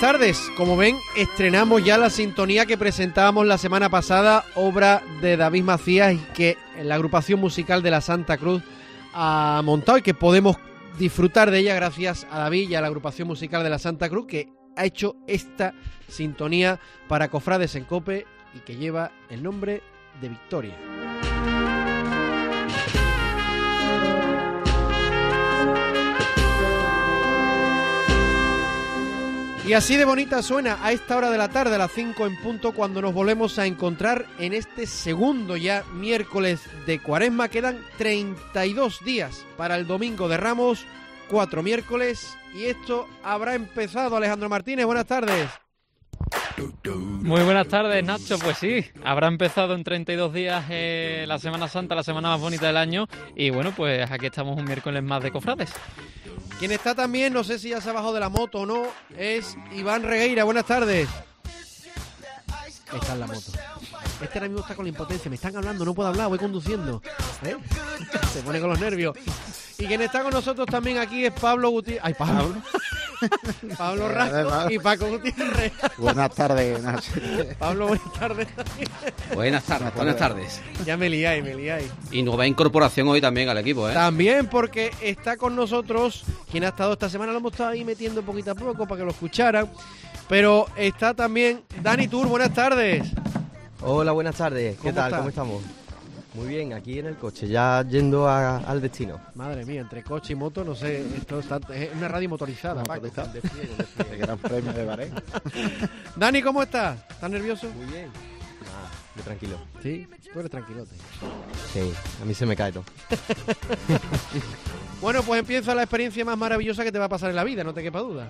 tardes. Como ven, estrenamos ya la sintonía que presentábamos la semana pasada, obra de David Macías y que la agrupación musical de la Santa Cruz ha montado y que podemos disfrutar de ella gracias a David y a la agrupación musical de la Santa Cruz, que ha hecho esta sintonía para Cofrades en Cope y que lleva el nombre de Victoria. Y así de bonita suena a esta hora de la tarde, a las 5 en punto, cuando nos volvemos a encontrar en este segundo ya miércoles de Cuaresma. Quedan 32 días para el Domingo de Ramos, 4 miércoles, y esto habrá empezado. Alejandro Martínez, buenas tardes. Muy buenas tardes, Nacho. Pues sí, habrá empezado en 32 días la Semana Santa, la semana más bonita del año, y bueno, pues aquí estamos un miércoles más de Cofrades. Quien está también, no sé si ya se ha bajado de la moto o no, es Iván Regueira. Buenas tardes. Está en la moto. Este ahora mismo está con la impotencia. Me están hablando, no puedo hablar, voy conduciendo. Se pone con los nervios. Y quien está con nosotros también aquí es Pablo Gutiérrez. ¡Ay, Pablo! Pablo Rasco y Paco Gutiérrez. Buenas tardes, Nacho. Pablo, buenas tardes. Buenas tardes. Ya me liáis. Y nueva incorporación hoy también al equipo, ¿eh? También, porque está con nosotros quien ha estado esta semana, lo hemos estado ahí metiendo poquito a poco para que lo escucharan, pero está también Dani Tur. Buenas tardes. Hola, buenas tardes. ¿Qué tal? ¿Cómo estamos? Muy bien, aquí en el coche, ya yendo al destino. Madre mía, entre coche y moto, no sé, esto es una radio motorizada. De Gran Premio de Bahrein. Dani, ¿cómo estás? ¿Estás nervioso? Muy bien. Yo tranquilo. Sí, tú eres tranquilote. Sí, a mí se me cae todo. Bueno, pues empieza la experiencia más maravillosa que te va a pasar en la vida, no te quepa duda.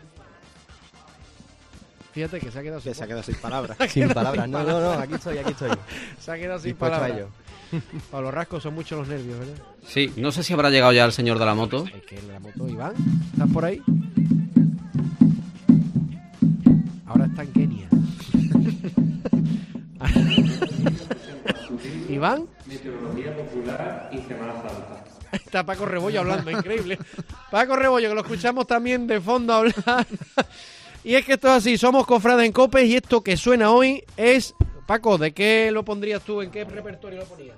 Fíjate que se ha quedado sin palabras. Sin palabras, no, aquí estoy. Se ha quedado sin Dispuesto palabras. a ello. Pablo Rasco, son muchos los nervios, ¿verdad? Sí, no sé si habrá llegado ya el señor de la moto. Es que la moto, Iván, ¿estás por ahí? Ahora está en Kenia. Iván. Meteorología popular y Semana Santa. Está Paco Rebollo hablando, increíble. Paco Rebollo, que lo escuchamos también de fondo hablar. Y es que esto es así, somos Cofrades en Cope y esto que suena hoy es... Paco, ¿de qué lo pondrías tú? ¿En qué repertorio lo ponías?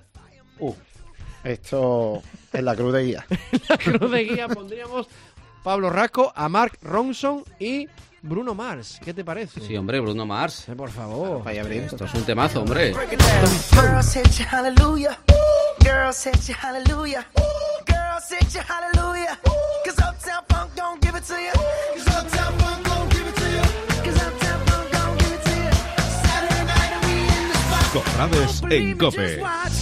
Esto es la cruz de guía. En la cruz de guía pondríamos Pablo Rasco, a Mark Ronson y Bruno Mars. ¿Qué te parece? Sí, hombre, Bruno Mars. Por favor. Vaya abrir. Esto es un temazo, hombre. Cofrades en Cope.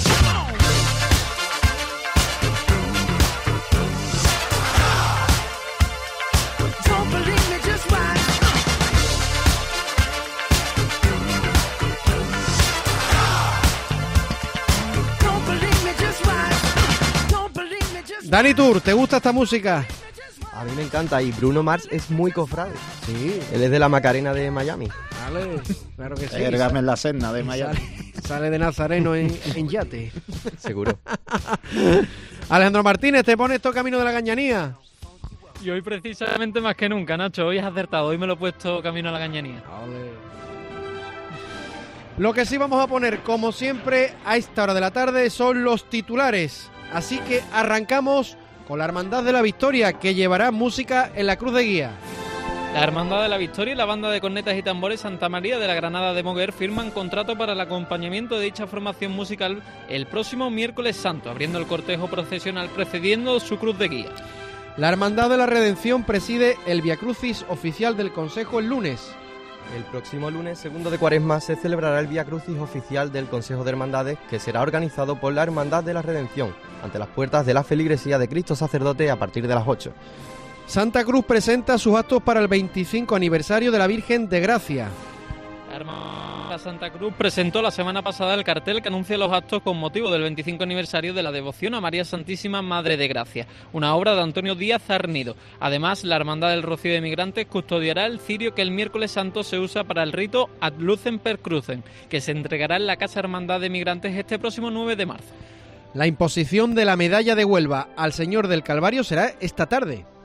Dani Tur, ¿te gusta esta música? A mí me encanta y Bruno Mars es muy cofrade. Sí. Él es de la Macarena de Miami. Vale, claro que sí. Ergame en la Serna de Miami. Sale de Nazareno en yate. Seguro. Alejandro Martínez, ¿te pones esto Camino de la Gañanía? Y hoy precisamente más que nunca, Nacho, hoy has acertado, hoy me lo he puesto Camino a la Gañanía. Lo que sí vamos a poner, como siempre, a esta hora de la tarde son los titulares. Así que arrancamos con la Hermandad de la Victoria, que llevará música en la cruz de guía. La Hermandad de la Victoria y la banda de cornetas y tambores Santa María de la Granada de Moguer firman contrato para el acompañamiento de dicha formación musical el próximo miércoles santo, abriendo el cortejo procesional precediendo su cruz de guía. La Hermandad de la Redención preside el Viacrucis oficial del Consejo el lunes. El próximo lunes, segundo de Cuaresma, se celebrará el Vía Crucis oficial del Consejo de Hermandades, que será organizado por la Hermandad de la Redención, ante las puertas de la Feligresía de Cristo Sacerdote a partir de las 8. Santa Cruz presenta sus actos para el 25 aniversario de la Virgen de Gracia. La Hermandad Santa Cruz presentó la semana pasada el cartel que anuncia los actos con motivo del 25 aniversario de la devoción a María Santísima Madre de Gracia, una obra de Antonio Díaz Arnido. Además, la Hermandad del Rocío de Migrantes custodiará el cirio que el miércoles santo se usa para el rito Ad Lucem per Crucem, que se entregará en la Casa Hermandad de Migrantes este próximo 9 de marzo. La imposición de la medalla de Huelva al Señor del Calvario será esta tarde.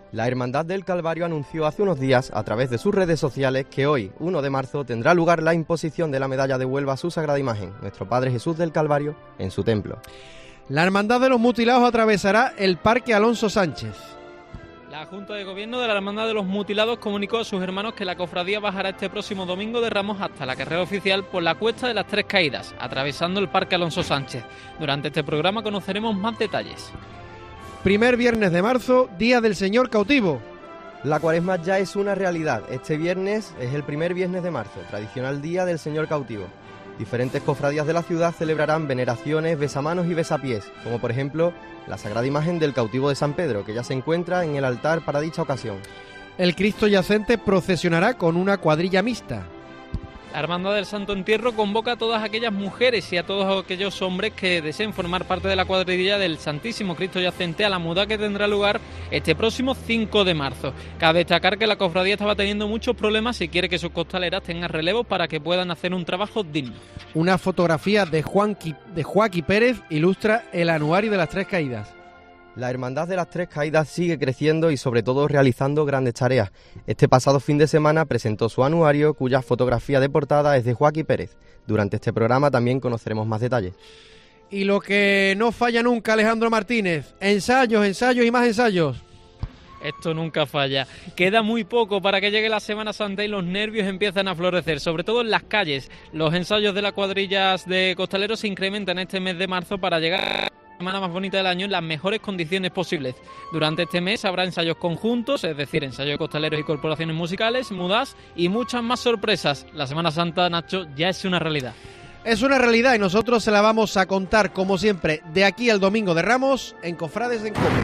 La Hermandad del Calvario anunció hace unos días, a través de sus redes sociales, que hoy, 1 de marzo, tendrá lugar la imposición de la medalla de Huelva a su sagrada imagen, nuestro Padre Jesús del Calvario, en su templo. La Hermandad de los Mutilados atravesará el Parque Alonso Sánchez. La Junta de Gobierno de la Hermandad de los Mutilados comunicó a sus hermanos que la cofradía bajará este próximo domingo de Ramos hasta la carrera oficial por la Cuesta de las Tres Caídas, atravesando el Parque Alonso Sánchez. Durante este programa conoceremos más detalles. Primer viernes de marzo, Día del Señor Cautivo. La Cuaresma ya es una realidad. Este viernes es el primer viernes de marzo, tradicional Día del Señor Cautivo. Diferentes cofradías de la ciudad celebrarán veneraciones, besamanos y besapiés, como por ejemplo la Sagrada Imagen del Cautivo de San Pedro, que ya se encuentra en el altar para dicha ocasión. El Cristo yacente procesionará con una cuadrilla mixta. La Hermandad del Santo Entierro convoca a todas aquellas mujeres y a todos aquellos hombres que deseen formar parte de la cuadrilla del Santísimo Cristo Yacente a la muda que tendrá lugar este próximo 5 de marzo. Cabe destacar que la cofradía estaba teniendo muchos problemas y quiere que sus costaleras tengan relevo para que puedan hacer un trabajo digno. Una fotografía de Joaquín Pérez ilustra el anuario de las Tres Caídas. La Hermandad de las Tres Caídas sigue creciendo y sobre todo realizando grandes tareas. Este pasado fin de semana presentó su anuario, cuya fotografía de portada es de Joaquín Pérez. Durante este programa también conoceremos más detalles. Y lo que no falla nunca, Alejandro Martínez, ensayos, ensayos y más ensayos. Esto nunca falla. Queda muy poco para que llegue la Semana Santa y los nervios empiezan a florecer, sobre todo en las calles. Los ensayos de las cuadrillas de costaleros se incrementan este mes de marzo para llegar a la semana más bonita del año en las mejores condiciones posibles. Durante este mes habrá ensayos conjuntos, es decir, ensayos de costaleros y corporaciones musicales, mudas y muchas más sorpresas. La Semana Santa, Nacho, ya es una realidad. Es una realidad y nosotros se la vamos a contar, como siempre, de aquí al Domingo de Ramos, en Cofrades en Cope.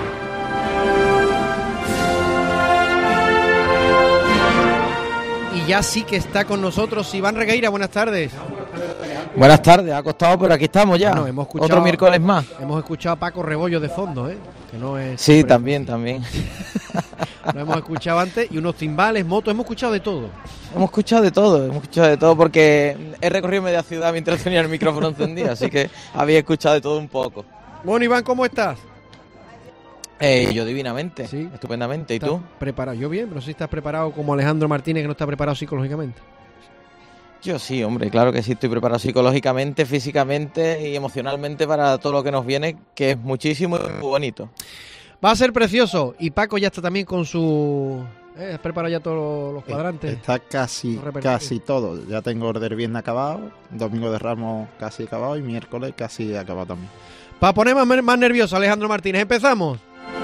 Y ya sí que está con nosotros Iván Regueira. Buenas tardes. Buenas tardes, ha costado, pero aquí estamos ya. Bueno, hemos escuchado, otro miércoles más. Hemos escuchado a Paco Rebollo de fondo, que no es. Sí, también. Lo hemos escuchado antes, y unos timbales, motos, hemos escuchado de todo. Hemos escuchado de todo porque he recorrido media ciudad mientras tenía el micrófono encendido, así que había escuchado de todo un poco. Bueno, Iván, ¿cómo estás? Yo divinamente, sí, estupendamente. ¿Y tú? Preparado. Yo bien, pero sí estás preparado como Alejandro Martínez, que no está preparado psicológicamente. Yo sí, hombre, claro que sí, estoy preparado psicológicamente, físicamente y emocionalmente para todo lo que nos viene, que es muchísimo y muy bonito. Va a ser precioso, y Paco ya está también con su... ¿Has preparado ya todos los cuadrantes? Está casi todo. Ya tengo el viernes acabado, Domingo de Ramos casi acabado y miércoles casi acabado también. Para poner más nervioso, Alejandro Martínez, empezamos.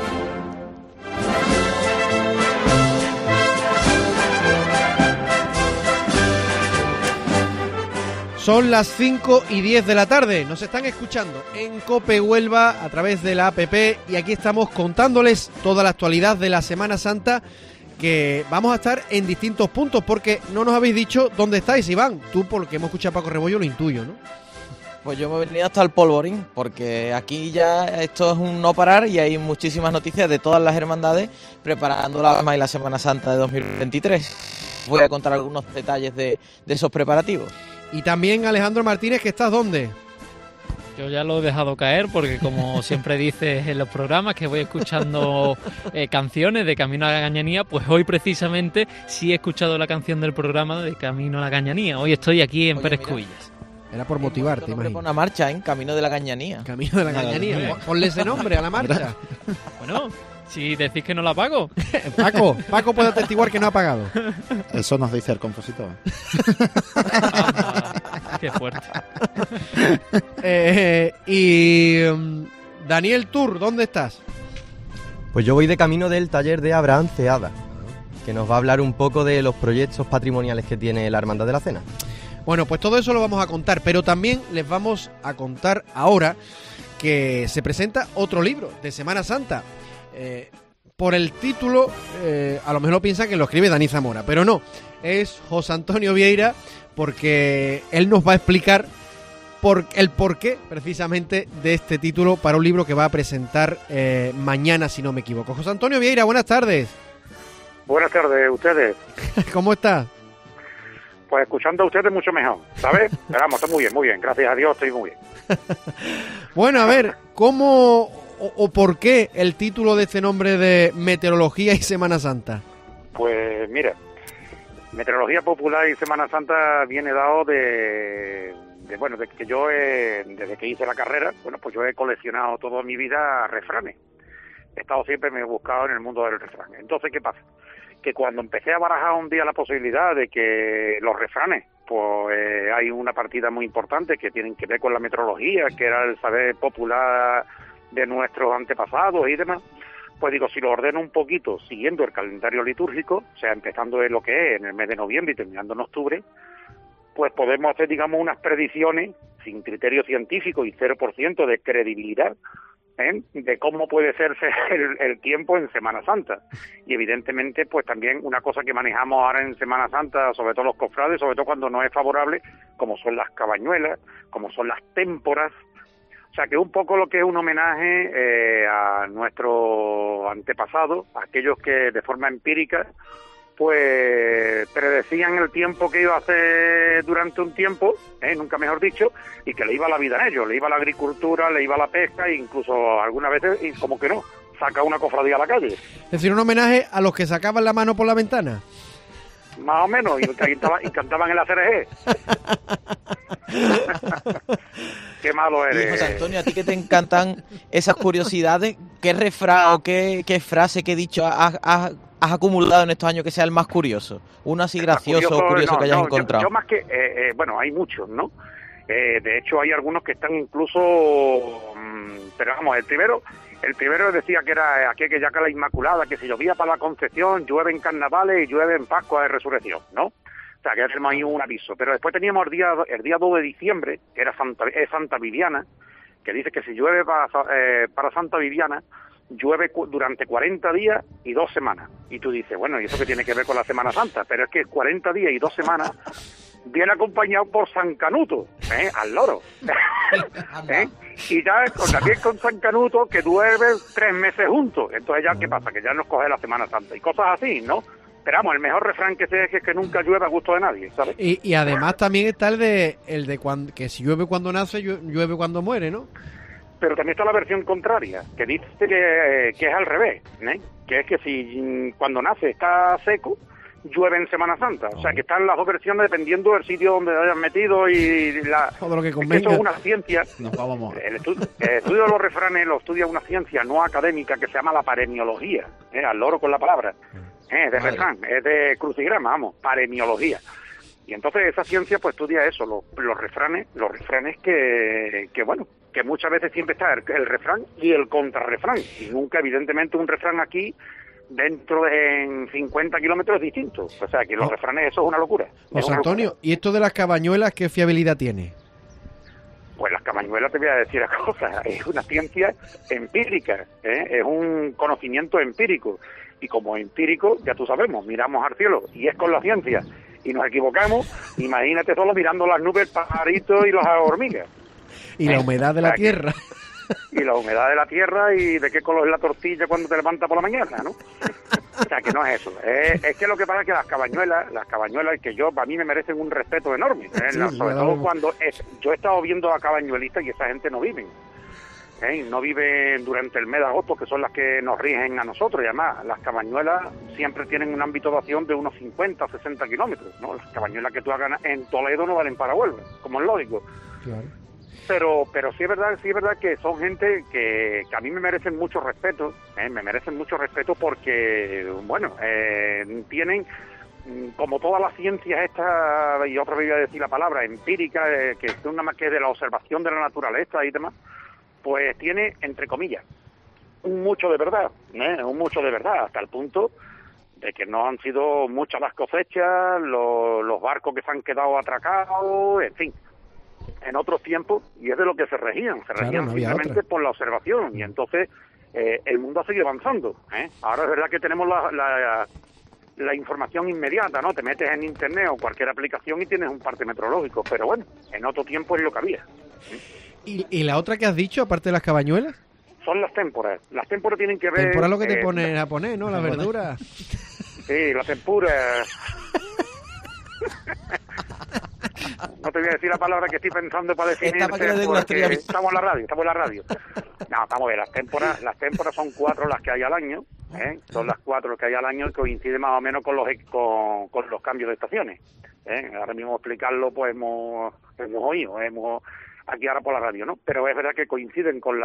Son las 5:10 de la tarde, nos están escuchando en COPE Huelva a través de la APP y aquí estamos contándoles toda la actualidad de la Semana Santa, que vamos a estar en distintos puntos porque no nos habéis dicho dónde estáis, Iván. Tú, porque hemos escuchado a Paco Rebollo, lo intuyo, ¿no? Pues yo me he venido hasta el Polvorín, porque aquí ya esto es un no parar y hay muchísimas noticias de todas las hermandades preparando la Alma y la Semana Santa de 2023. Voy a contar algunos detalles de esos preparativos. Y también Alejandro Martínez, ¿que estás dónde? Yo ya lo he dejado caer porque, como siempre dices en los programas, que voy escuchando canciones de Camino a la Gañanía, pues hoy precisamente sí he escuchado la canción del programa de Camino a la Gañanía. Hoy estoy aquí en Pérez Cubillas. Era por motivarte, imagino. Una marcha, ¿eh? Camino de la Gañanía. Camino de la Gañanía. Ponle ese nombre a la marcha. Bueno, si decís que no la pago. Paco puede atestiguar que no ha pagado. Eso nos dice el compositor. Qué fuerte. Daniel Tur, ¿dónde estás? Pues yo voy de camino del taller de Abraham Ceada, que nos va a hablar un poco de los proyectos patrimoniales que tiene la Hermandad de la Cena. Bueno, pues todo eso lo vamos a contar, pero también les vamos a contar ahora que se presenta otro libro de Semana Santa. Por el título, a lo mejor piensan que lo escribe Dani Zamora, pero no, es José Antonio Vieira, porque él nos va a explicar el porqué precisamente de este título para un libro que va a presentar mañana, si no me equivoco. José Antonio Vieira, buenas tardes. Buenas tardes, ustedes. ¿Cómo estás? Pues escuchando a ustedes mucho mejor, ¿sabes? Pero vamos, estoy muy bien, gracias a Dios estoy muy bien. Bueno, a ver, ¿cómo o por qué el título de este nombre de Meteorología y Semana Santa? Pues mira, Meteorología Popular y Semana Santa viene dado de que yo desde que hice la carrera, bueno, pues yo he coleccionado toda mi vida refranes. He estado siempre, me he buscado en el mundo del refrán. Entonces, ¿qué pasa? Que cuando empecé a barajar un día la posibilidad de que los refranes, pues hay una partida muy importante que tienen que ver con la meteorología, que era el saber popular de nuestros antepasados y demás, pues digo, si lo ordeno un poquito siguiendo el calendario litúrgico, o sea, empezando en lo que es en el mes de noviembre y terminando en octubre, pues podemos hacer, digamos, unas predicciones sin criterio científico y 0% de credibilidad, de cómo puede ser el tiempo en Semana Santa. Y evidentemente, pues también una cosa que manejamos ahora en Semana Santa, sobre todo los cofrades, sobre todo cuando no es favorable, como son las cabañuelas, como son las témporas. O sea, que un poco lo que es un homenaje a nuestros antepasados, a aquellos que de forma empírica pues predecían el tiempo que iba a hacer durante un tiempo, nunca mejor dicho, y que le iba la vida a ellos, le iba la agricultura, le iba la pesca, e incluso algunas veces, y como que no, saca una cofradía a la calle. Es decir, un homenaje a los que sacaban la mano por la ventana. Más o menos, y cantaban en la CRG. Qué malo eres. Y José Antonio, a ti que te encantan esas curiosidades, ¿qué refrán o qué frase, qué dicho has acumulado en estos años que sea el más curioso? Uno así gracioso o curioso que hayas encontrado. Yo más que, bueno, hay muchos, ¿no? De hecho, hay algunos que están incluso, pero vamos, el primero decía que era aquel que ya que la Inmaculada, que si llovía para la Concepción, llueve en Carnavales y llueve en Pascua de Resurrección, ¿no? O sea, que ya tenemos ahí un aviso. Pero después teníamos el día 2 de diciembre, que era Santa Viviana, que dice que si llueve para Santa Viviana, llueve durante 40 días y 2 semanas. Y tú dices, bueno, ¿y eso qué tiene que ver con la Semana Santa? Pero es que 40 días y 2 semanas viene acompañado por San Canuto, al loro. Y ya también con San Canuto, que llueve 3 meses juntos. Entonces ya, ¿qué pasa? Que ya nos coge la Semana Santa. Y cosas así, ¿no? Pero vamos, el mejor refrán que sé es que nunca llueve a gusto de nadie, ¿sabes? Y además también está el de cuando, que si llueve cuando nace, llueve cuando muere, ¿no? Pero también está la versión contraria, que dice que es al revés, que es que si cuando nace está seco, llueve en Semana Santa. O sea, que están las dos versiones dependiendo del sitio donde lo hayan metido y todo lo que convenga. Es que eso es una ciencia. Nos vamos. El estudio de los refranes lo estudia una ciencia no académica que se llama la paremiología, al loro con la palabra, de refrán, es de crucigrama, vamos, paremiología. Y entonces esa ciencia pues estudia eso, los refranes que bueno, que muchas veces siempre está el refrán y el contrarrefrán, y nunca evidentemente un refrán aquí en 50 kilómetros es distinto. O sea que los refranes, eso es una locura. José Antonio, ¿y esto de las cabañuelas qué fiabilidad tiene? Pues las cabañuelas, te voy a decir una cosa, es una ciencia empírica, es un conocimiento empírico. Y como empírico, ya tú sabemos, miramos al cielo y es con la ciencia y nos equivocamos, imagínate solo mirando las nubes, pajaritos y las hormigas. Y la humedad de la tierra. Y la humedad de la tierra y de qué color es la tortilla cuando te levantas por la mañana, ¿no? O sea, que no es eso. Es que lo que pasa es que las cabañuelas que a mí me merecen un respeto enorme. Sí, sobre todo cuando yo he estado viendo a cabañuelistas y esa gente no viven. No viven durante el mes de agosto, que son las que nos rigen a nosotros. Y además, las cabañuelas siempre tienen un ámbito de acción de unos 50 o 60 kilómetros, ¿no? Las cabañuelas que tú hagas en Toledo no valen para Huelva, como es lógico. Claro. Pero sí es verdad que son gente que a mí me merecen mucho respeto, porque, bueno, tienen, como todas las ciencias estas, y otra vez voy a decir la palabra, empírica, que es una más que de la observación de la naturaleza y demás, pues tiene, entre comillas, un mucho de verdad, hasta el punto de que no han sido muchas las cosechas, los barcos que se han quedado atracados, en fin, en otros tiempos, y es de lo que se regían simplemente por la observación, y entonces el mundo ha seguido avanzando. Ahora es verdad que tenemos la información inmediata, ¿no? Te metes en internet o cualquier aplicación y tienes un parte meteorológico, pero bueno, en otro tiempo es lo que había. ¿Y la otra que has dicho, aparte de las cabañuelas? Son las témporas. Las témporas tienen que ver... Tempora lo que te pones a poner, ¿no? La verdura. Sí, la tempura. No te voy a decir la palabra que estoy pensando para definirte, porque estamos en la radio. No, vamos a ver, las témporas son 4 las que hay al año, ¿eh? Son las 4 que hay al año, y coincide más o menos con los cambios de estaciones, ¿eh? Ahora mismo explicarlo, pues hemos oído, aquí ahora por la radio, ¿no? Pero es verdad que coinciden con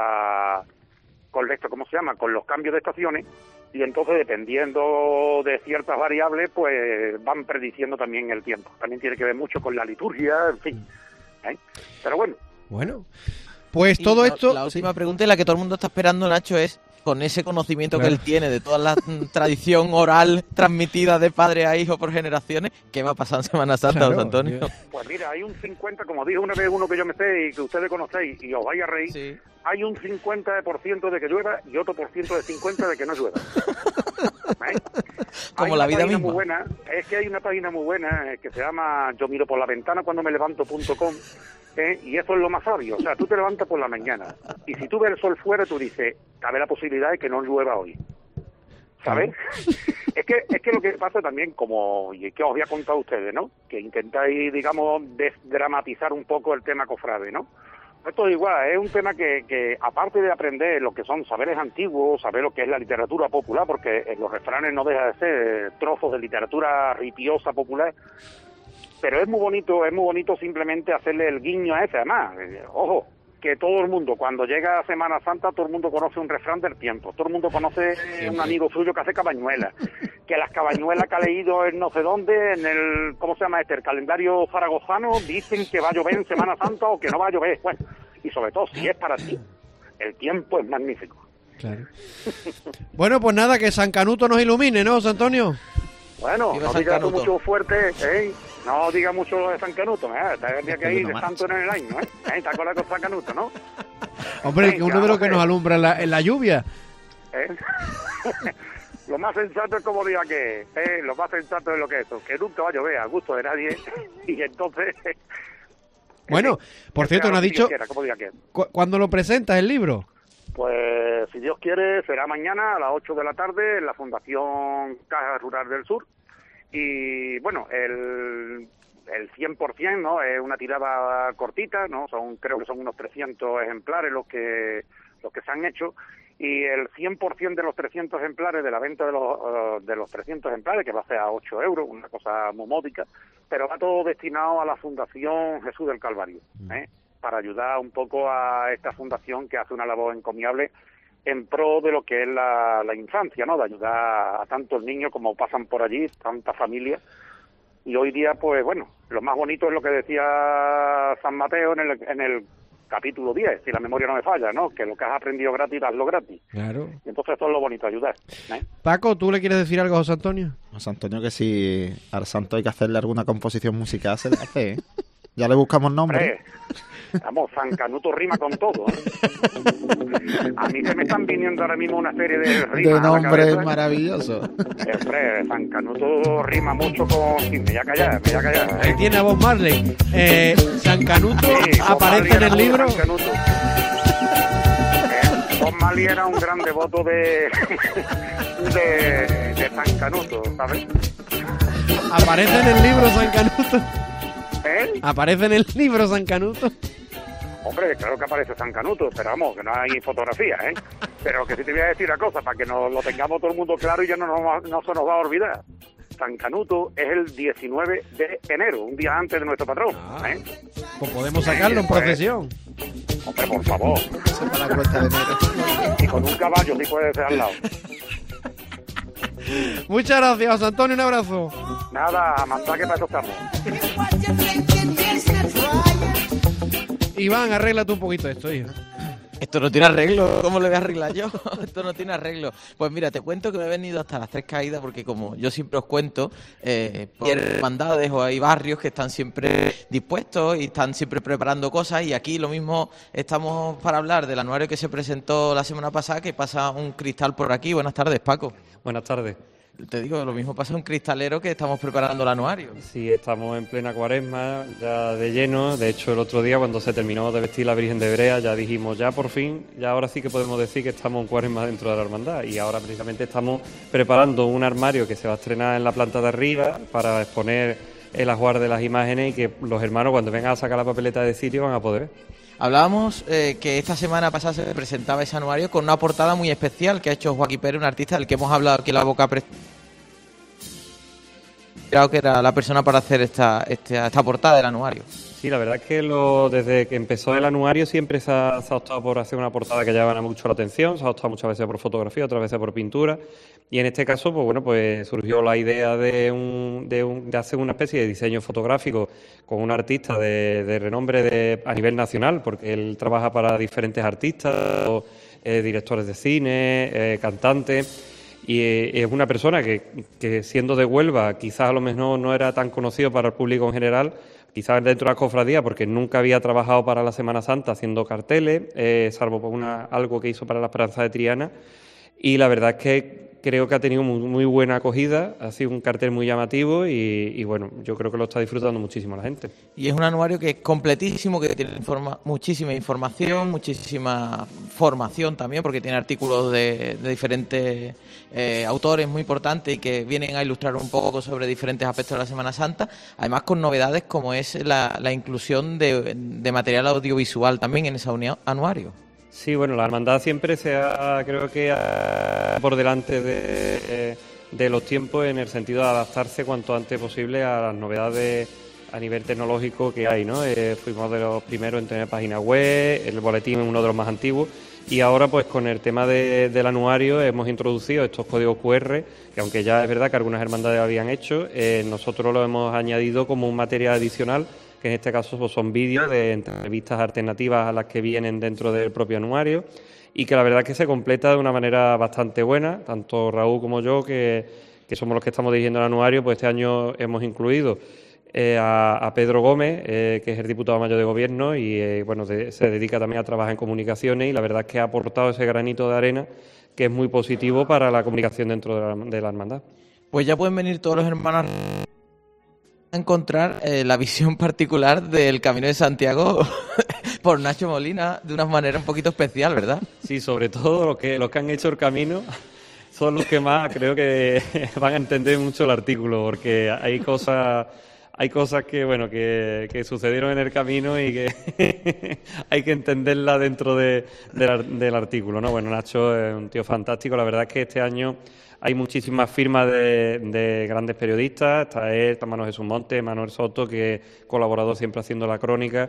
esto, ¿cómo se llama? Con los cambios de estaciones, y entonces dependiendo de ciertas variables, pues van prediciendo también el tiempo. También tiene que ver mucho con la liturgia, en fin, ¿eh? Pero bueno, pues todo esto... La última pregunta, y la que todo el mundo está esperando, Nacho, es, con ese conocimiento que él tiene de toda la tradición oral transmitida de padre a hijo por generaciones, ¿qué va a pasar en Semana Santa, José Antonio? Pues mira, hay un 50, como dijo una vez uno que yo me sé y que ustedes conocéis y os vais a reír, sí. Hay un 50% de que llueva y otro % de 50% de que no llueva. ¿Eh? Como la vida misma. Es que hay una página muy buena que se llama Yo miro por la ventana cuando me levanto.com, y eso es lo más sabio. O sea, tú te levantas por la mañana y si tú ves el sol fuera, tú dices, cabe la posibilidad de que no llueva hoy. ¿Sabes? Es que lo que pasa también, como y que os había contado a ustedes, ¿no? Que intentáis, digamos, desdramatizar un poco el tema cofrade, ¿no? Esto es igual, es un tema que aparte de aprender lo que son saberes antiguos, saber lo que es la literatura popular, porque en los refranes no deja de ser trozos de literatura ripiosa popular, pero es muy bonito simplemente hacerle el guiño a ese. Además, ojo, que todo el mundo, cuando llega a Semana Santa, todo el mundo conoce un refrán del tiempo, todo el mundo conoce un amigo suyo que hace cabañuelas, que las cabañuelas que ha leído en no sé dónde, en el, ¿cómo se llama el calendario zaragozano, dicen que va a llover en Semana Santa o que no va a llover. Bueno, y sobre todo, si es para ti, el tiempo es magnífico. Claro. Bueno, pues nada, que San Canuto nos ilumine, ¿no, José Antonio? Bueno, no digas mucho fuerte, no digas mucho lo de San Canuto, tendría que ir de santo en el año, ¿te acuerdas con San Canuto, no? Hombre, que uno de los que nos alumbra en la lluvia. Lo más sensato es como diga que, lo más sensato es lo que es eso, que nunca va a llover a gusto de nadie, y entonces... Bueno, por cierto, nos ha dicho, ¿cuándo lo presentas el libro? Pues, si Dios quiere, será mañana a las 8 de la tarde en la Fundación Caja Rural del Sur. Y, bueno, el 100%, ¿no? Es una tirada cortita, ¿no? Creo que son unos 300 ejemplares los que se han hecho. Y el 100% de los 300 ejemplares, de la venta de los 300 ejemplares, que va a ser a 8 euros, una cosa muy módica, pero va todo destinado a la Fundación Jesús del Calvario, para ayudar un poco a esta fundación que hace una labor encomiable en pro de lo que es la infancia, ¿no? De ayudar a tantos niños como pasan por allí, tantas familias. Y hoy día, pues bueno, lo más bonito es lo que decía San Mateo en el capítulo 10, si la memoria no me falla, ¿no? Que lo que has aprendido gratis, hazlo gratis. Claro. Y entonces esto es lo bonito, ayudar. Paco, ¿tú le quieres decir algo a José Antonio? José Antonio, que si al santo hay que hacerle alguna composición musical, se le hace, Ya le buscamos nombre. Vamos, San Canuto rima con todo. A mí se me están viniendo ahora mismo una serie de rimas. De nombres maravillosos. San Canuto rima mucho con... Sí, me voy a callar. Ahí tiene a Bob Marley. San Canuto aparece en el libro. Bob Marley era un gran devoto de San Canuto, ¿sabes? ¿Aparece en el libro San Canuto? ¿Eh? ¿Aparece en el libro San Canuto? Hombre, claro que aparece San Canuto, pero vamos, que no hay fotografía, ¿eh? Pero que sí te voy a decir una cosa, para que lo tengamos todo el mundo claro y ya no se nos va a olvidar. San Canuto es el 19 de enero, un día antes de nuestro patrón, ¿eh? Pues podemos sacarlo en procesión. Hombre, por favor. Para la cuesta de enero. Y con un caballo sí puede ser al lado. Muchas gracias, José Antonio, un abrazo. Nada, a mandar que para eso estamos. Iván, arréglate un poquito esto, hijo. Esto no tiene arreglo, ¿cómo le voy a arreglar yo? Esto no tiene arreglo. Pues mira, te cuento que me he venido hasta las 3 caídas porque como yo siempre os cuento, hay hermandades o hay barrios que están siempre dispuestos y están siempre preparando cosas y aquí lo mismo estamos para hablar del anuario que se presentó la semana pasada, que pasa un cristal por aquí. Buenas tardes, Paco. Buenas tardes. Te digo, lo mismo pasa un cristalero que estamos preparando el anuario. Sí, estamos en plena cuaresma, ya de lleno. De hecho, el otro día, cuando se terminó de vestir la Virgen de Brea, ya dijimos, ya por fin, ya ahora sí que podemos decir que estamos en cuaresma dentro de la hermandad. Y ahora precisamente estamos preparando un armario que se va a estrenar en la planta de arriba para exponer el ajuar de las imágenes y que los hermanos cuando vengan a sacar la papeleta de sitio van a poder ver. Hablábamos que esta semana pasada se presentaba ese anuario con una portada muy especial que ha hecho Joaquín Pérez, un artista del que hemos hablado aquí en La Boca. Creo que era la persona para hacer esta portada del anuario. Sí, la verdad es que desde que empezó el anuario siempre se ha optado por hacer una portada que llama mucho la atención, se ha optado muchas veces por fotografía, otras veces por pintura, y en este caso, pues bueno, pues surgió la idea de hacer una especie de diseño fotográfico con un artista de renombre a nivel nacional, porque él trabaja para diferentes artistas, directores de cine, cantantes. Y es una persona que siendo de Huelva quizás a lo mejor no era tan conocido para el público en general, quizás dentro de la cofradía porque nunca había trabajado para la Semana Santa haciendo carteles, salvo por algo que hizo para la Esperanza de Triana, y la verdad es que creo que ha tenido muy buena acogida, ha sido un cartel muy llamativo y bueno, yo creo que lo está disfrutando muchísimo la gente. Y es un anuario que es completísimo, que tiene muchísima información, muchísima formación también, porque tiene artículos de diferentes autores muy importantes y que vienen a ilustrar un poco sobre diferentes aspectos de la Semana Santa, además con novedades como es la inclusión de material audiovisual también en ese anuario. Sí, bueno, la hermandad siempre creo que por delante de los tiempos en el sentido de adaptarse cuanto antes posible a las novedades a nivel tecnológico que hay, ¿no? Fuimos de los primeros en tener página web, el boletín es uno de los más antiguos y ahora pues con el tema del anuario hemos introducido estos códigos QR que aunque ya es verdad que algunas hermandades lo habían hecho, nosotros lo hemos añadido como un material adicional que en este caso son vídeos de entrevistas alternativas a las que vienen dentro del propio anuario y que la verdad es que se completa de una manera bastante buena, tanto Raúl como yo, que somos los que estamos dirigiendo el anuario, pues este año hemos incluido a Pedro Gómez, que es el diputado mayor de Gobierno y bueno, se dedica también a trabajar en comunicaciones y la verdad es que ha aportado ese granito de arena que es muy positivo para la comunicación dentro de la hermandad. Pues ya pueden venir todos los hermanos a encontrar la visión particular del Camino de Santiago por Nacho Molina de una manera un poquito especial, ¿verdad? Sí, sobre todo los que han hecho el camino son los que más creo que van a entender mucho el artículo, porque hay cosas que bueno que sucedieron en el camino y que hay que entenderla dentro del artículo, ¿no? Bueno, Nacho es un tío fantástico, la verdad es que este año hay muchísimas firmas de grandes periodistas, está él, está Manuel Jesús Montes, Manuel Soto, que colaborador siempre haciendo la crónica.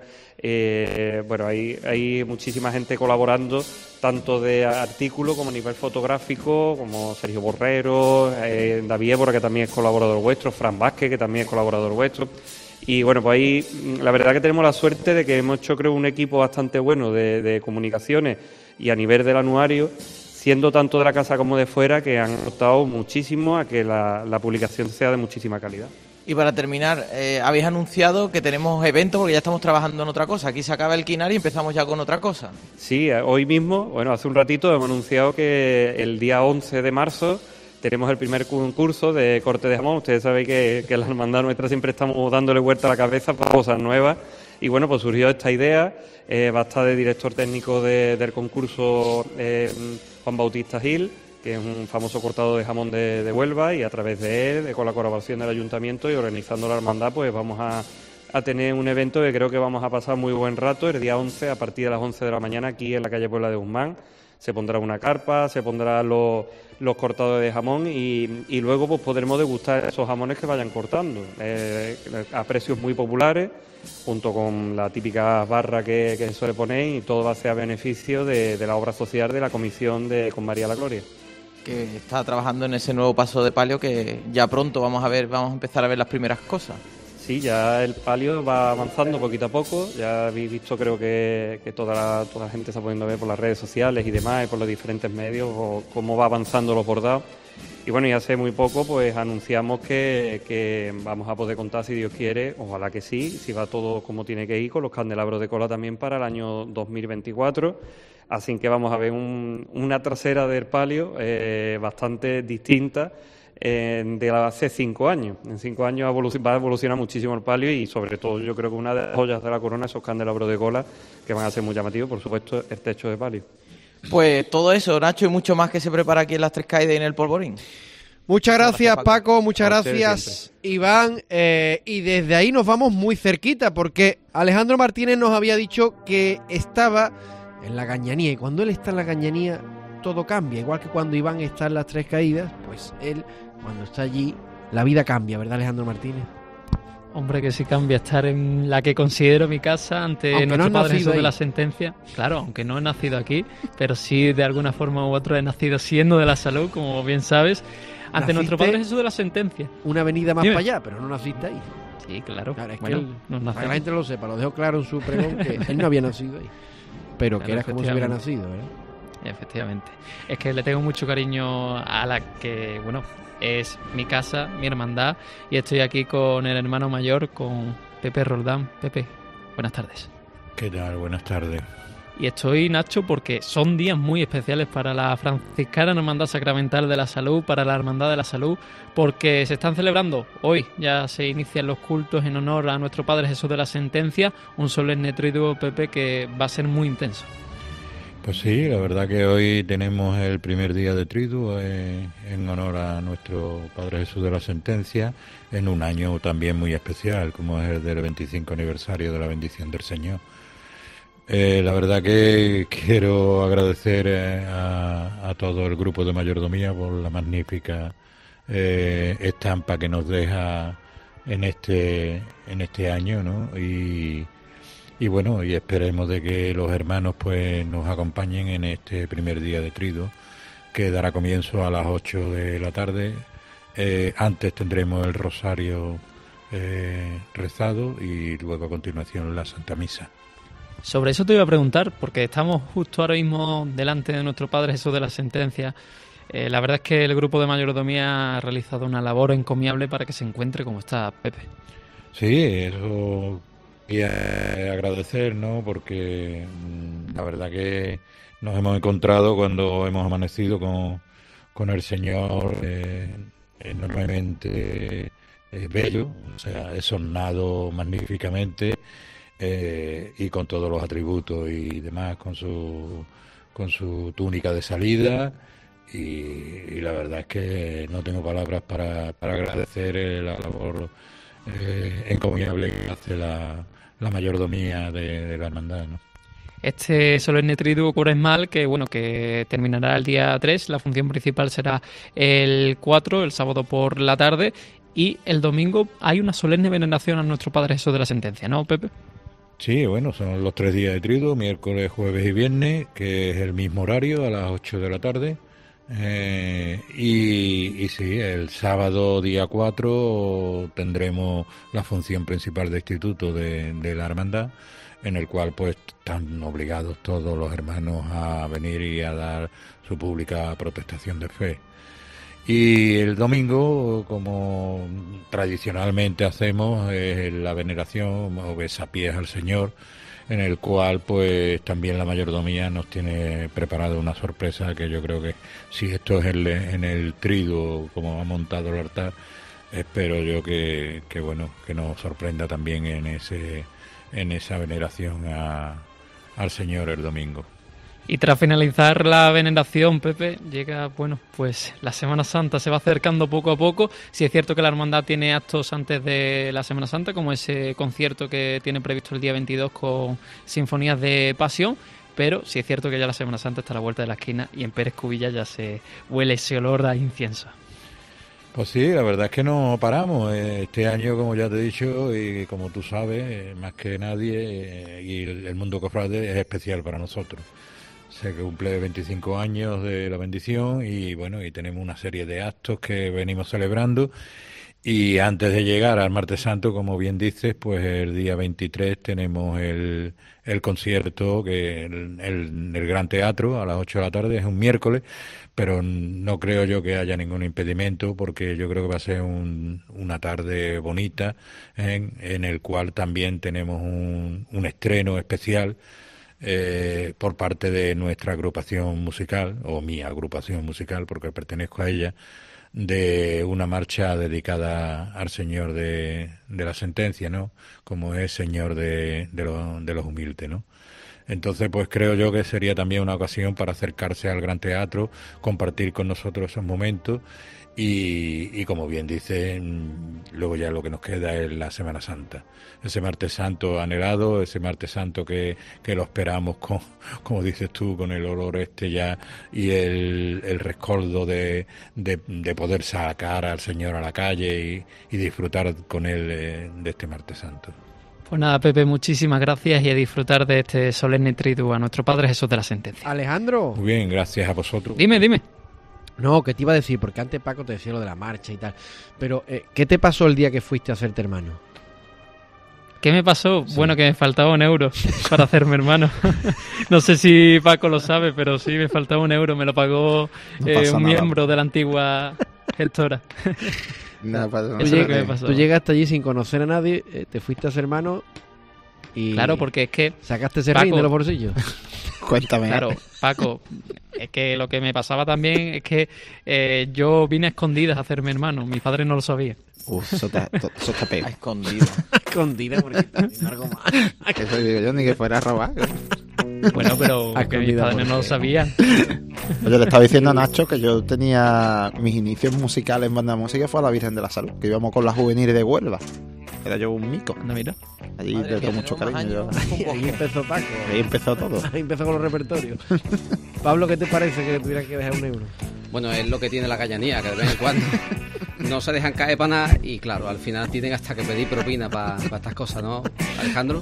Bueno, hay muchísima gente colaborando, tanto de artículos como a nivel fotográfico, como Sergio Borrero, David Évora, que también es colaborador vuestro, Fran Vázquez, que también es colaborador vuestro. Y bueno, pues ahí la verdad que tenemos la suerte de que hemos hecho, creo, un equipo bastante bueno de comunicaciones y a nivel del anuario, siendo tanto de la casa como de fuera, que han aportado muchísimo a que la publicación sea de muchísima calidad. Y para terminar, habéis anunciado que tenemos eventos porque ya estamos trabajando en otra cosa. Aquí se acaba el Quinar y empezamos ya con otra cosa. Sí, hoy mismo, bueno, hace un ratito hemos anunciado que el día 11 de marzo tenemos el primer concurso de corte de jamón. Ustedes saben que en la hermandad nuestra siempre estamos dándole vuelta a la cabeza para cosas nuevas. Y bueno, pues surgió esta idea, va a estar de director técnico del concurso Juan Bautista Gil, que es un famoso cortador de jamón de Huelva, y a través de él, con la colaboración del ayuntamiento y organizando la hermandad, pues vamos a tener un evento que creo que vamos a pasar muy buen rato el día 11 a partir de las 11 de la mañana aquí en la calle Puebla de Guzmán. Se pondrá una carpa, se pondrán los cortadores de jamón y luego pues podremos degustar esos jamones que vayan cortando a precios muy populares, junto con la típica barra que se suele poner, y todo va a ser a beneficio de la obra social de la comisión Con María la Gloria, que está trabajando en ese nuevo paso de palio que ya pronto vamos a empezar a ver las primeras cosas. Sí, ya el palio va avanzando poquito a poco. Ya habéis visto, creo que toda la gente está poniendo a ver por las redes sociales y demás, y por los diferentes medios, o cómo va avanzando los bordados. Y bueno, y hace muy poco pues anunciamos que vamos a poder contar, si Dios quiere, ojalá que sí, si va todo como tiene que ir, con los candelabros de cola también para el año 2024. Así que vamos a ver una trasera del palio bastante distinta de hace 5 años. En 5 años va a evolucionar muchísimo el palio, y sobre todo yo creo que una de las joyas de la corona, esos candelabros de cola, que van a ser muy llamativos, por supuesto, el techo de palio. Pues todo eso, Nacho, y mucho más que se prepara aquí en las Tres Caídas y en el Polvorín. Muchas gracias, Paco, muchas A ustedes gracias, Iván. Y desde ahí nos vamos muy cerquita, porque Alejandro Martínez nos había dicho que estaba en la Gañanía, y cuando él está en la Gañanía todo cambia, igual que cuando Iván está en las Tres Caídas, pues él, cuando está allí, la vida cambia, ¿verdad, Alejandro Martínez? Hombre, que sí cambia estar en la que considero mi casa ante Aunque nuestro no has Padre nacido Jesús de ahí. la Sentencia. Claro, aunque no he nacido aquí, pero sí de alguna forma u otra he nacido siendo de la Salud, como bien sabes, ante nuestro Naciste Padre Jesús de la Sentencia. Una avenida más Dime. para allá, pero no naciste ahí. Sí, claro. Claro, es Bueno, que él, nos para que nacemos. la gente lo sepa, lo dejó claro en su pregón que él no había nacido ahí, pero que Claro, era como si hubiera efectivamente. nacido, ¿eh? Efectivamente. Es que le tengo mucho cariño a la que, bueno, es mi casa, mi hermandad, y estoy aquí con el hermano mayor, con Pepe Roldán. Pepe, buenas tardes. ¿Qué tal? Buenas tardes. Y estoy, Nacho, porque son días muy especiales para la Franciscana Hermandad Sacramental de la Salud, para la Hermandad de la Salud, porque se están celebrando hoy, ya se inician los cultos en honor a nuestro Padre Jesús de la Sentencia, un solemne triduo, Pepe, que va a ser muy intenso. Pues sí, la verdad que hoy tenemos el primer día de Triduo en honor a nuestro Padre Jesús de la Sentencia, en un año también muy especial, como es el del 25 aniversario de la bendición del Señor. La verdad que quiero agradecer a todo el grupo de mayordomía por la magnífica estampa que nos deja en este año, ¿no? Y bueno, y esperemos de que los hermanos pues nos acompañen en este primer día de Triduo, que dará comienzo a las 8 de la tarde. Antes tendremos el rosario rezado y luego a continuación la Santa Misa. Sobre eso te iba a preguntar, porque estamos justo ahora mismo delante de nuestro Padre Jesús de la Sentencia. La verdad es que el grupo de mayordomía ha realizado una labor encomiable para que se encuentre como está, Pepe. Sí, eso quería agradecer, ¿no? Porque la verdad que nos hemos encontrado cuando hemos amanecido con el Señor enormemente bello, o sea, es ornado magníficamente y con todos los atributos y demás, con su túnica de salida. Y la verdad es que no tengo palabras para agradecer la labor encomiable que hace la mayordomía de la hermandad, ¿no? Este solemne triduo cuaresmal que bueno, que terminará el día 3, la función principal será el 4, el sábado por la tarde, y el domingo hay una solemne veneración a nuestro Padre Jesús de la Sentencia, ¿no, Pepe? Sí, bueno, son los 3 días de Triduo, miércoles, jueves y viernes, que es el mismo horario, a las 8 de la tarde. Y sí, el sábado día 4 tendremos la función principal de instituto de la hermandad, en el cual pues están obligados todos los hermanos a venir y a dar su pública protestación de fe. Y el domingo, como tradicionalmente hacemos, es la veneración o besapiés al Señor, en el cual pues también la mayordomía nos tiene preparada una sorpresa que yo creo que si esto es en el triduo como ha montado el altar, espero yo que bueno, que nos sorprenda también en esa veneración al Señor el domingo. Y tras finalizar la veneración, Pepe, llega, bueno, pues la Semana Santa se va acercando poco a poco. Sí es cierto que la hermandad tiene actos antes de la Semana Santa, como ese concierto que tiene previsto el día 22 con Sinfonías de Pasión, pero sí es cierto que ya la Semana Santa está a la vuelta de la esquina y en Pérez Cubilla ya se huele ese olor a incienso. Pues sí, la verdad es que no paramos. Este año, como ya te he dicho, y como tú sabes, más que nadie, y el mundo cofrade es especial para nosotros. Se cumple 25 años de la bendición y bueno, y tenemos una serie de actos que venimos celebrando. Y antes de llegar al Martes Santo, como bien dices, pues el día 23 tenemos el concierto que el Gran Teatro a las 8 de la tarde, es un miércoles, pero no creo yo que haya ningún impedimento porque yo creo que va a ser una tarde bonita en el cual también tenemos un estreno especial por parte de nuestra agrupación musical, o mi agrupación musical, porque pertenezco a ella, de una marcha dedicada al Señor de la Sentencia, ¿no? Como es Señor de los humildes, ¿no? Entonces, pues creo yo que sería también una ocasión para acercarse al Gran Teatro, compartir con nosotros esos momentos y como bien dicen, luego ya lo que nos queda es la Semana Santa. Ese martes santo anhelado, ese martes santo que lo esperamos con, como dices tú, con el olor ya y el rescoldo de poder sacar al Señor a la calle y disfrutar con él de este martes santo. Pues nada, Pepe, muchísimas gracias y a disfrutar de este solemne triduo a nuestro Padre Jesús de la Sentencia. Alejandro. Muy bien, gracias a vosotros. Dime. No, que te iba a decir, porque antes Paco te decía lo de la marcha y tal, pero ¿qué te pasó el día que fuiste a hacerte hermano? ¿Qué me pasó? Sí. Bueno, que me faltaba €1 para hacerme hermano. No sé si Paco lo sabe, pero sí, me faltaba €1. Me lo pagó un miembro de la antigua gestora. No, Eso es lo que me pasó. Tú llegaste allí sin conocer a nadie, te fuiste a hacer hermano y... Claro, porque es que... ¿Sacaste ese ring de los bolsillos? Cuéntame. Claro, Paco, es que lo que me pasaba también es que yo vine a escondidas a hacerme hermano. Mi padre no lo sabía. Eso está peor. A escondido. Escondida, porque también algo más. Eso digo yo, ni que fuera a robar. Bueno, pero que mis padres no lo sabían. Oye, le estaba diciendo a Nacho que yo tenía mis inicios musicales en banda de música fue a la Virgen de la Salud, que íbamos con las juveniles de Huelva. Era yo un mico. Anda, mira. Allí le tengo mucho cariño. Ahí empezó Paco. Ahí empezó todo. Ahí empezó con los repertorios. Pablo, ¿qué te parece que le tuvieras que dejar €1? Bueno, es lo que tiene la gallanía, que de vez en cuando no se dejan caer para nada y claro, al final tienen hasta que pedir propina para estas cosas, ¿no, Alejandro?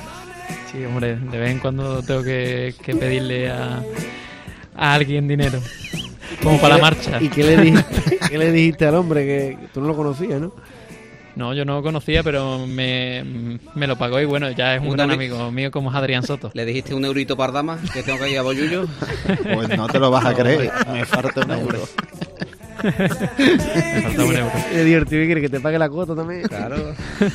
Sí, hombre, de vez en cuando tengo que pedirle a alguien dinero. Como para la marcha. ¿Y qué le dijiste al hombre que tú no lo conocías, no? No, yo no lo conocía, pero me lo pagó y bueno, ya es un gran amigo mío como es Adrián Soto. ¿Le dijiste €1 para Dama, que tengo que ir a Bollullo? Pues no te lo vas a creer, me falta €1. Me falta €1. Es divertido, ¿quiere que te pague la cuota también? Claro.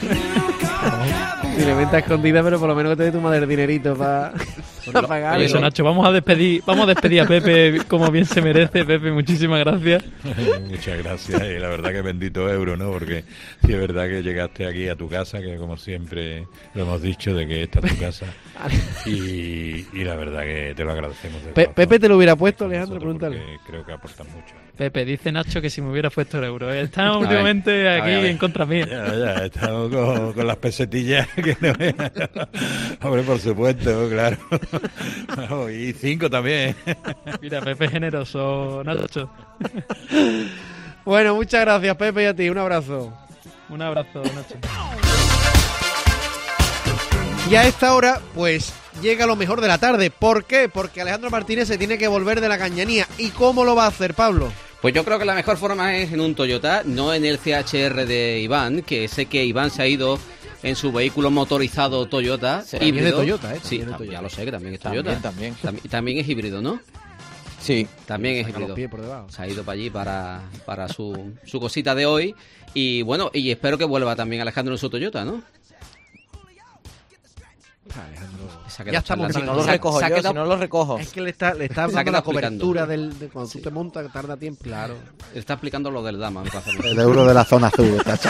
Si le metas escondida, pero por lo menos que te dé tu madre el dinerito para pagar. Eso, Nacho, vamos a despedir a Pepe como bien se merece. Pepe, muchísimas gracias. Muchas gracias, y la verdad que bendito euro, ¿no? Porque sí es verdad que llegaste aquí a tu casa, que como siempre lo hemos dicho, de que esta es tu casa, y la verdad que te lo agradecemos. Pepe te lo hubiera puesto, Alejandro, pregúntale. Creo que aportan mucho. Pepe, dice Nacho que si me hubiera puesto €. Estamos últimamente aquí en contra mía. Ya, estamos con las pesetillas que no vean. Hombre, por supuesto, claro. Y 5 también. Mira, Pepe es generoso, Nacho. Bueno, muchas gracias, Pepe, y a ti. Un abrazo. Un abrazo, Nacho. Y a esta hora, pues, llega lo mejor de la tarde. ¿Por qué? Porque Alejandro Martínez se tiene que volver de la cañanía. ¿Y cómo lo va a hacer, Pablo? Pues yo creo que la mejor forma es en un Toyota, no en el CHR de Iván, que sé que Iván se ha ido en su vehículo motorizado Toyota. También es de Toyota, ¿eh? Sí, ya lo sé, que también es Toyota. También es híbrido, ¿no? Sí. También es híbrido. Se ha ido para allí para su cosita de hoy. Y bueno, y espero que vuelva también Alejandro en su Toyota, ¿no? Ya estamos. Si no lo recojo yo, si no lo recojo. Es que le está dando la cobertura de cuando tú te montas, tarda tiempo. Claro. Le está explicando lo del Dama. El euro de la zona azul, está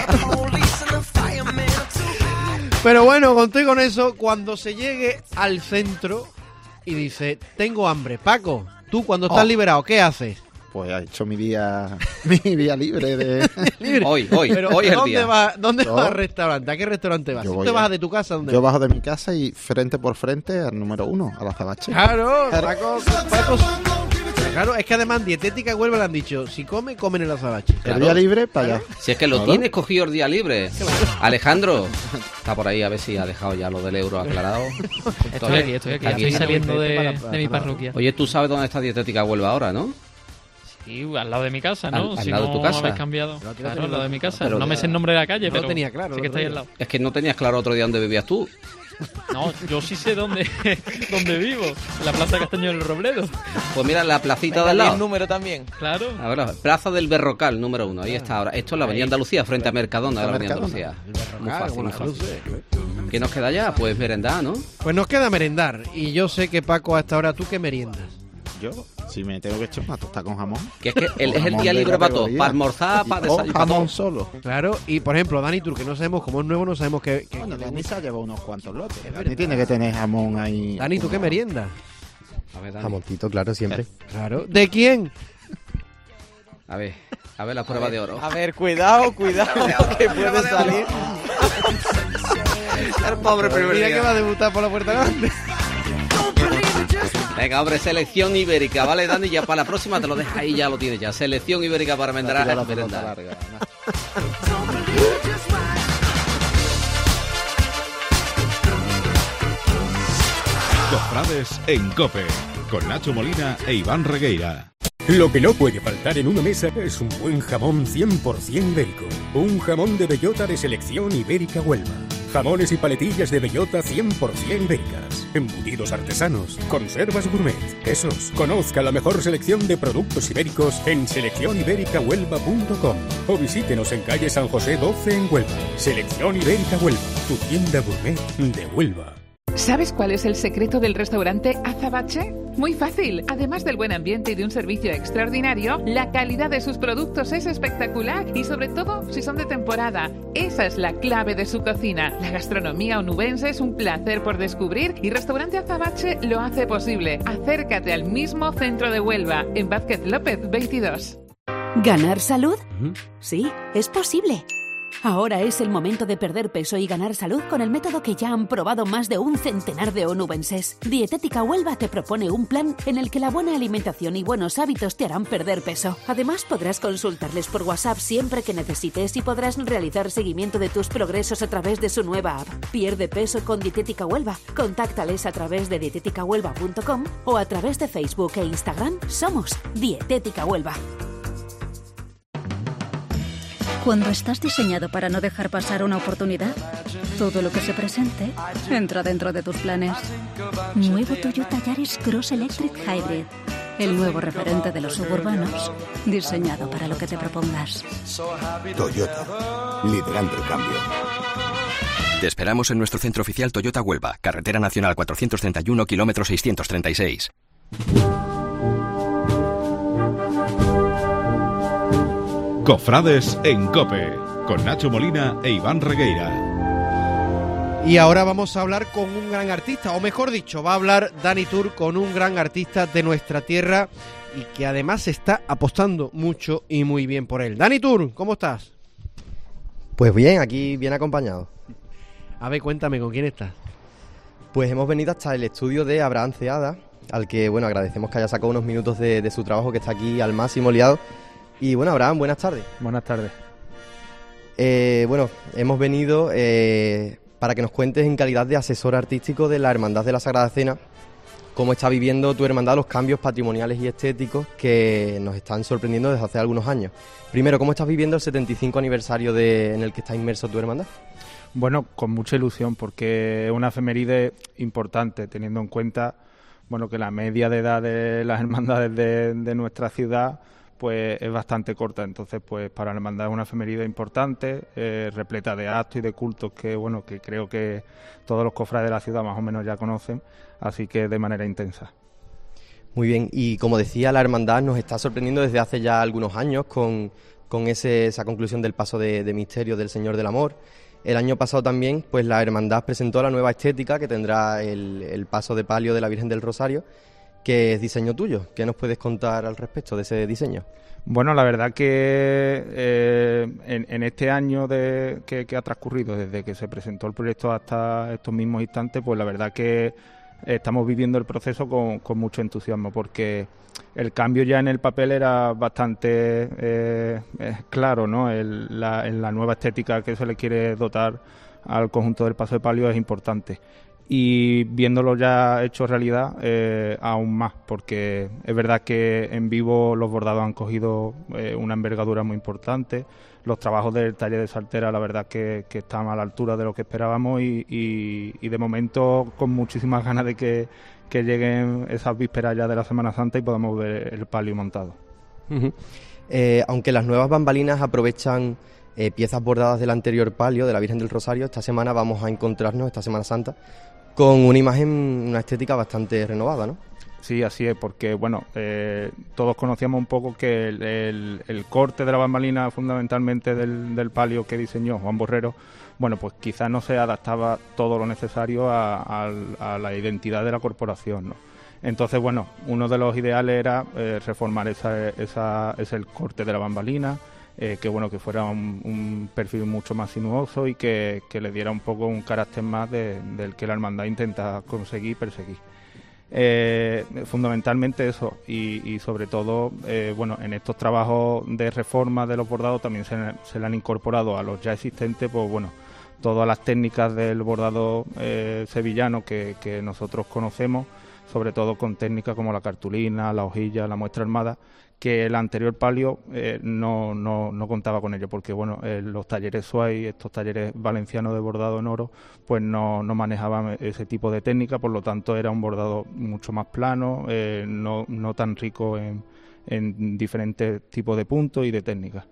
Pero bueno, contigo con eso, cuando se llegue al centro y dice, tengo hambre. Paco, tú cuando estás liberado, ¿qué haces? Pues ha hecho mi día libre de... Hoy Pero es el ¿dónde día. vas al restaurante? ¿A qué restaurante vas? ¿Tú te bajas de tu casa? ¿Dónde Yo vas? bajo de mi casa y frente por frente al número 1, a la Azabache. Claro, Paco. Claro, es que además en dietética Huelva le han dicho, si come, comen en la Azabache. El día libre, para allá. Si es que lo tienes cogido el día libre. Alejandro, está por ahí a ver si ha dejado ya lo del euro aclarado. Estoy aquí. Estoy saliendo de mi parroquia. Oye, tú sabes dónde está dietética Huelva ahora, ¿no? Sí, al lado de mi casa, ¿no? Al si lado no de tu casa. habéis cambiado. Claro, al lado de mi casa. Pero no me sé el nombre de la calle, no pero lo tenía claro. sí que está ahí al lado. Es que no tenías claro otro día dónde vivías tú. No, yo sí sé dónde vivo. En la Plaza Castaño del Robledo. Pues mira, la placita Venga, del lado. el número también. Claro. Ahora, Plaza del Berrocal, número 1. Ahí está ahora. Esto es la Avenida Andalucía, frente a Mercadona de la Avenida Andalucía. Muy fácil, muy fácil. ¿Qué nos queda ya? Pues merendar, ¿no? Pues nos queda merendar. Y yo sé que, Paco, hasta ahora, ¿tú qué meriendas? Yo, si me tengo que echar una tostada con jamón. Que es que es el día libre para todo, para almorzar, para desayunar. Jamón solo. Claro, y por ejemplo, Dani Tour, que no sabemos, como es nuevo, no sabemos qué... Bueno, Dani se ha llevado unos cuantos lotes. Dani tiene que tener jamón ahí. Dani, ¿tú qué merienda? A ver, Dani. Jamoncito, claro, siempre. Claro. ¿De quién? A ver la prueba de oro. A ver, cuidado, que puede salir. El pobre primer Mira día. que va a debutar por la puerta grande. Venga, hombre, selección ibérica, ¿vale, Dani? Ya para la próxima te lo dejas ahí, ya lo tienes ya. Selección ibérica para merendar. La pelota larga. Cofrades en COPE, con Nacho Molina e Iván Regueira. Lo que no puede faltar en una mesa es un buen jamón 100% ibérico. Un jamón de bellota de selección ibérica Huelva. Jamones y paletillas de bellota 100% ibéricas. Embutidos artesanos, conservas gourmet, quesos. Conozca la mejor selección de productos ibéricos en seleccionibericahuelva.com o visítenos en calle San José 12 en Huelva. Selección Ibérica Huelva, tu tienda gourmet de Huelva. ¿Sabes cuál es el secreto del restaurante Azabache? Muy fácil. Además del buen ambiente y de un servicio extraordinario, la calidad de sus productos es espectacular y sobre todo si son de temporada. Esa es la clave de su cocina. La gastronomía onubense es un placer por descubrir y Restaurante Azabache lo hace posible. Acércate al mismo centro de Huelva, en Vázquez López 22. ¿Ganar salud? Sí, es posible. Ahora es el momento de perder peso y ganar salud con el método que ya han probado más de un centenar de onubenses. Dietética Huelva te propone un plan en el que la buena alimentación y buenos hábitos te harán perder peso. Además, podrás consultarles por WhatsApp siempre que necesites y podrás realizar seguimiento de tus progresos a través de su nueva app. Pierde peso con Dietética Huelva. Contáctales a través de dieteticahuelva.com o a través de Facebook e Instagram. Somos Dietética Huelva. Cuando estás diseñado para no dejar pasar una oportunidad, todo lo que se presente entra dentro de tus planes. Nuevo Toyota Yaris Cross Electric Hybrid. El nuevo referente de los suburbanos, diseñado para lo que te propongas. Toyota, liderando el cambio. Te esperamos en nuestro centro oficial Toyota Huelva, Carretera Nacional 431, kilómetro 636. Cofrades en COPE, con Nacho Molina e Iván Regueira. Y ahora vamos a hablar con un gran artista, o mejor dicho, va a hablar Dani Tour con un gran artista de nuestra tierra y que además está apostando mucho y muy bien por él. Dani Tour, ¿cómo estás? Pues bien, aquí bien acompañado. A ver, cuéntame, ¿con quién estás? Pues hemos venido hasta el estudio de Abraham Ceada, al que, bueno, agradecemos que haya sacado unos minutos de su trabajo, que está aquí al máximo liado. Y bueno, Abraham, buenas tardes. Buenas tardes. Bueno, hemos venido para que nos cuentes en calidad de asesor artístico de la Hermandad de la Sagrada Cena cómo está viviendo tu hermandad los cambios patrimoniales y estéticos que nos están sorprendiendo desde hace algunos años. Primero, ¿cómo estás viviendo el 75 aniversario en el que está inmerso tu hermandad? Bueno, con mucha ilusión, porque es una efeméride importante, teniendo en cuenta que la media de edad de las hermandades de nuestra ciudad pues es bastante corta. Entonces, pues para la hermandad es una efeméride importante, repleta de actos y de cultos que creo que todos los cofrades de la ciudad más o menos ya conocen, así que de manera intensa. Muy bien, y como decía, la hermandad nos está sorprendiendo desde hace ya algunos años con esa conclusión del paso de misterio del Señor del Amor. El año pasado también, pues la hermandad presentó la nueva estética que tendrá el paso de palio de la Virgen del Rosario, que es diseño tuyo. ¿Qué nos puedes contar al respecto de ese diseño? Bueno, la verdad que en este año que ha transcurrido desde que se presentó el proyecto hasta estos mismos instantes, pues la verdad que estamos viviendo el proceso con mucho entusiasmo, porque el cambio ya en el papel era bastante claro, ¿no? La nueva estética que se le quiere dotar al conjunto del paso de palio es importante. Y viéndolo ya hecho realidad, aún más, porque es verdad que en vivo los bordados han cogido una envergadura muy importante. Los trabajos del taller de Saltera, la verdad que están a la altura de lo que esperábamos y de momento con muchísimas ganas de que lleguen esas vísperas ya de la Semana Santa y podamos ver el palio montado. Uh-huh. Aunque las nuevas bambalinas aprovechan piezas bordadas del anterior palio de la Virgen del Rosario, esta semana vamos a encontrarnos, esta Semana Santa, con una imagen, una estética bastante renovada, ¿no? Sí, así es, porque bueno, todos conocíamos un poco que el corte de la bambalina fundamentalmente del palio que diseñó Juan Borrero, bueno, pues quizás no se adaptaba todo lo necesario a la identidad de la corporación, ¿no? Entonces, bueno, uno de los ideales era reformar el corte de la bambalina, que bueno, que fuera un perfil mucho más sinuoso y que le diera un poco un carácter más del que la hermandad intenta conseguir y perseguir. Fundamentalmente eso, y sobre todo, bueno, en estos trabajos de reforma de los bordados también se le han incorporado a los ya existentes, pues bueno, todas las técnicas del bordado sevillano que nosotros conocemos, sobre todo con técnicas como la cartulina, la hojilla, la muestra armada, que el anterior palio no contaba con ello, porque bueno, los talleres Suárez, estos talleres valencianos de bordado en oro, pues no manejaban ese tipo de técnica, por lo tanto era un bordado mucho más plano, no tan rico en diferentes tipos de puntos y de técnicas.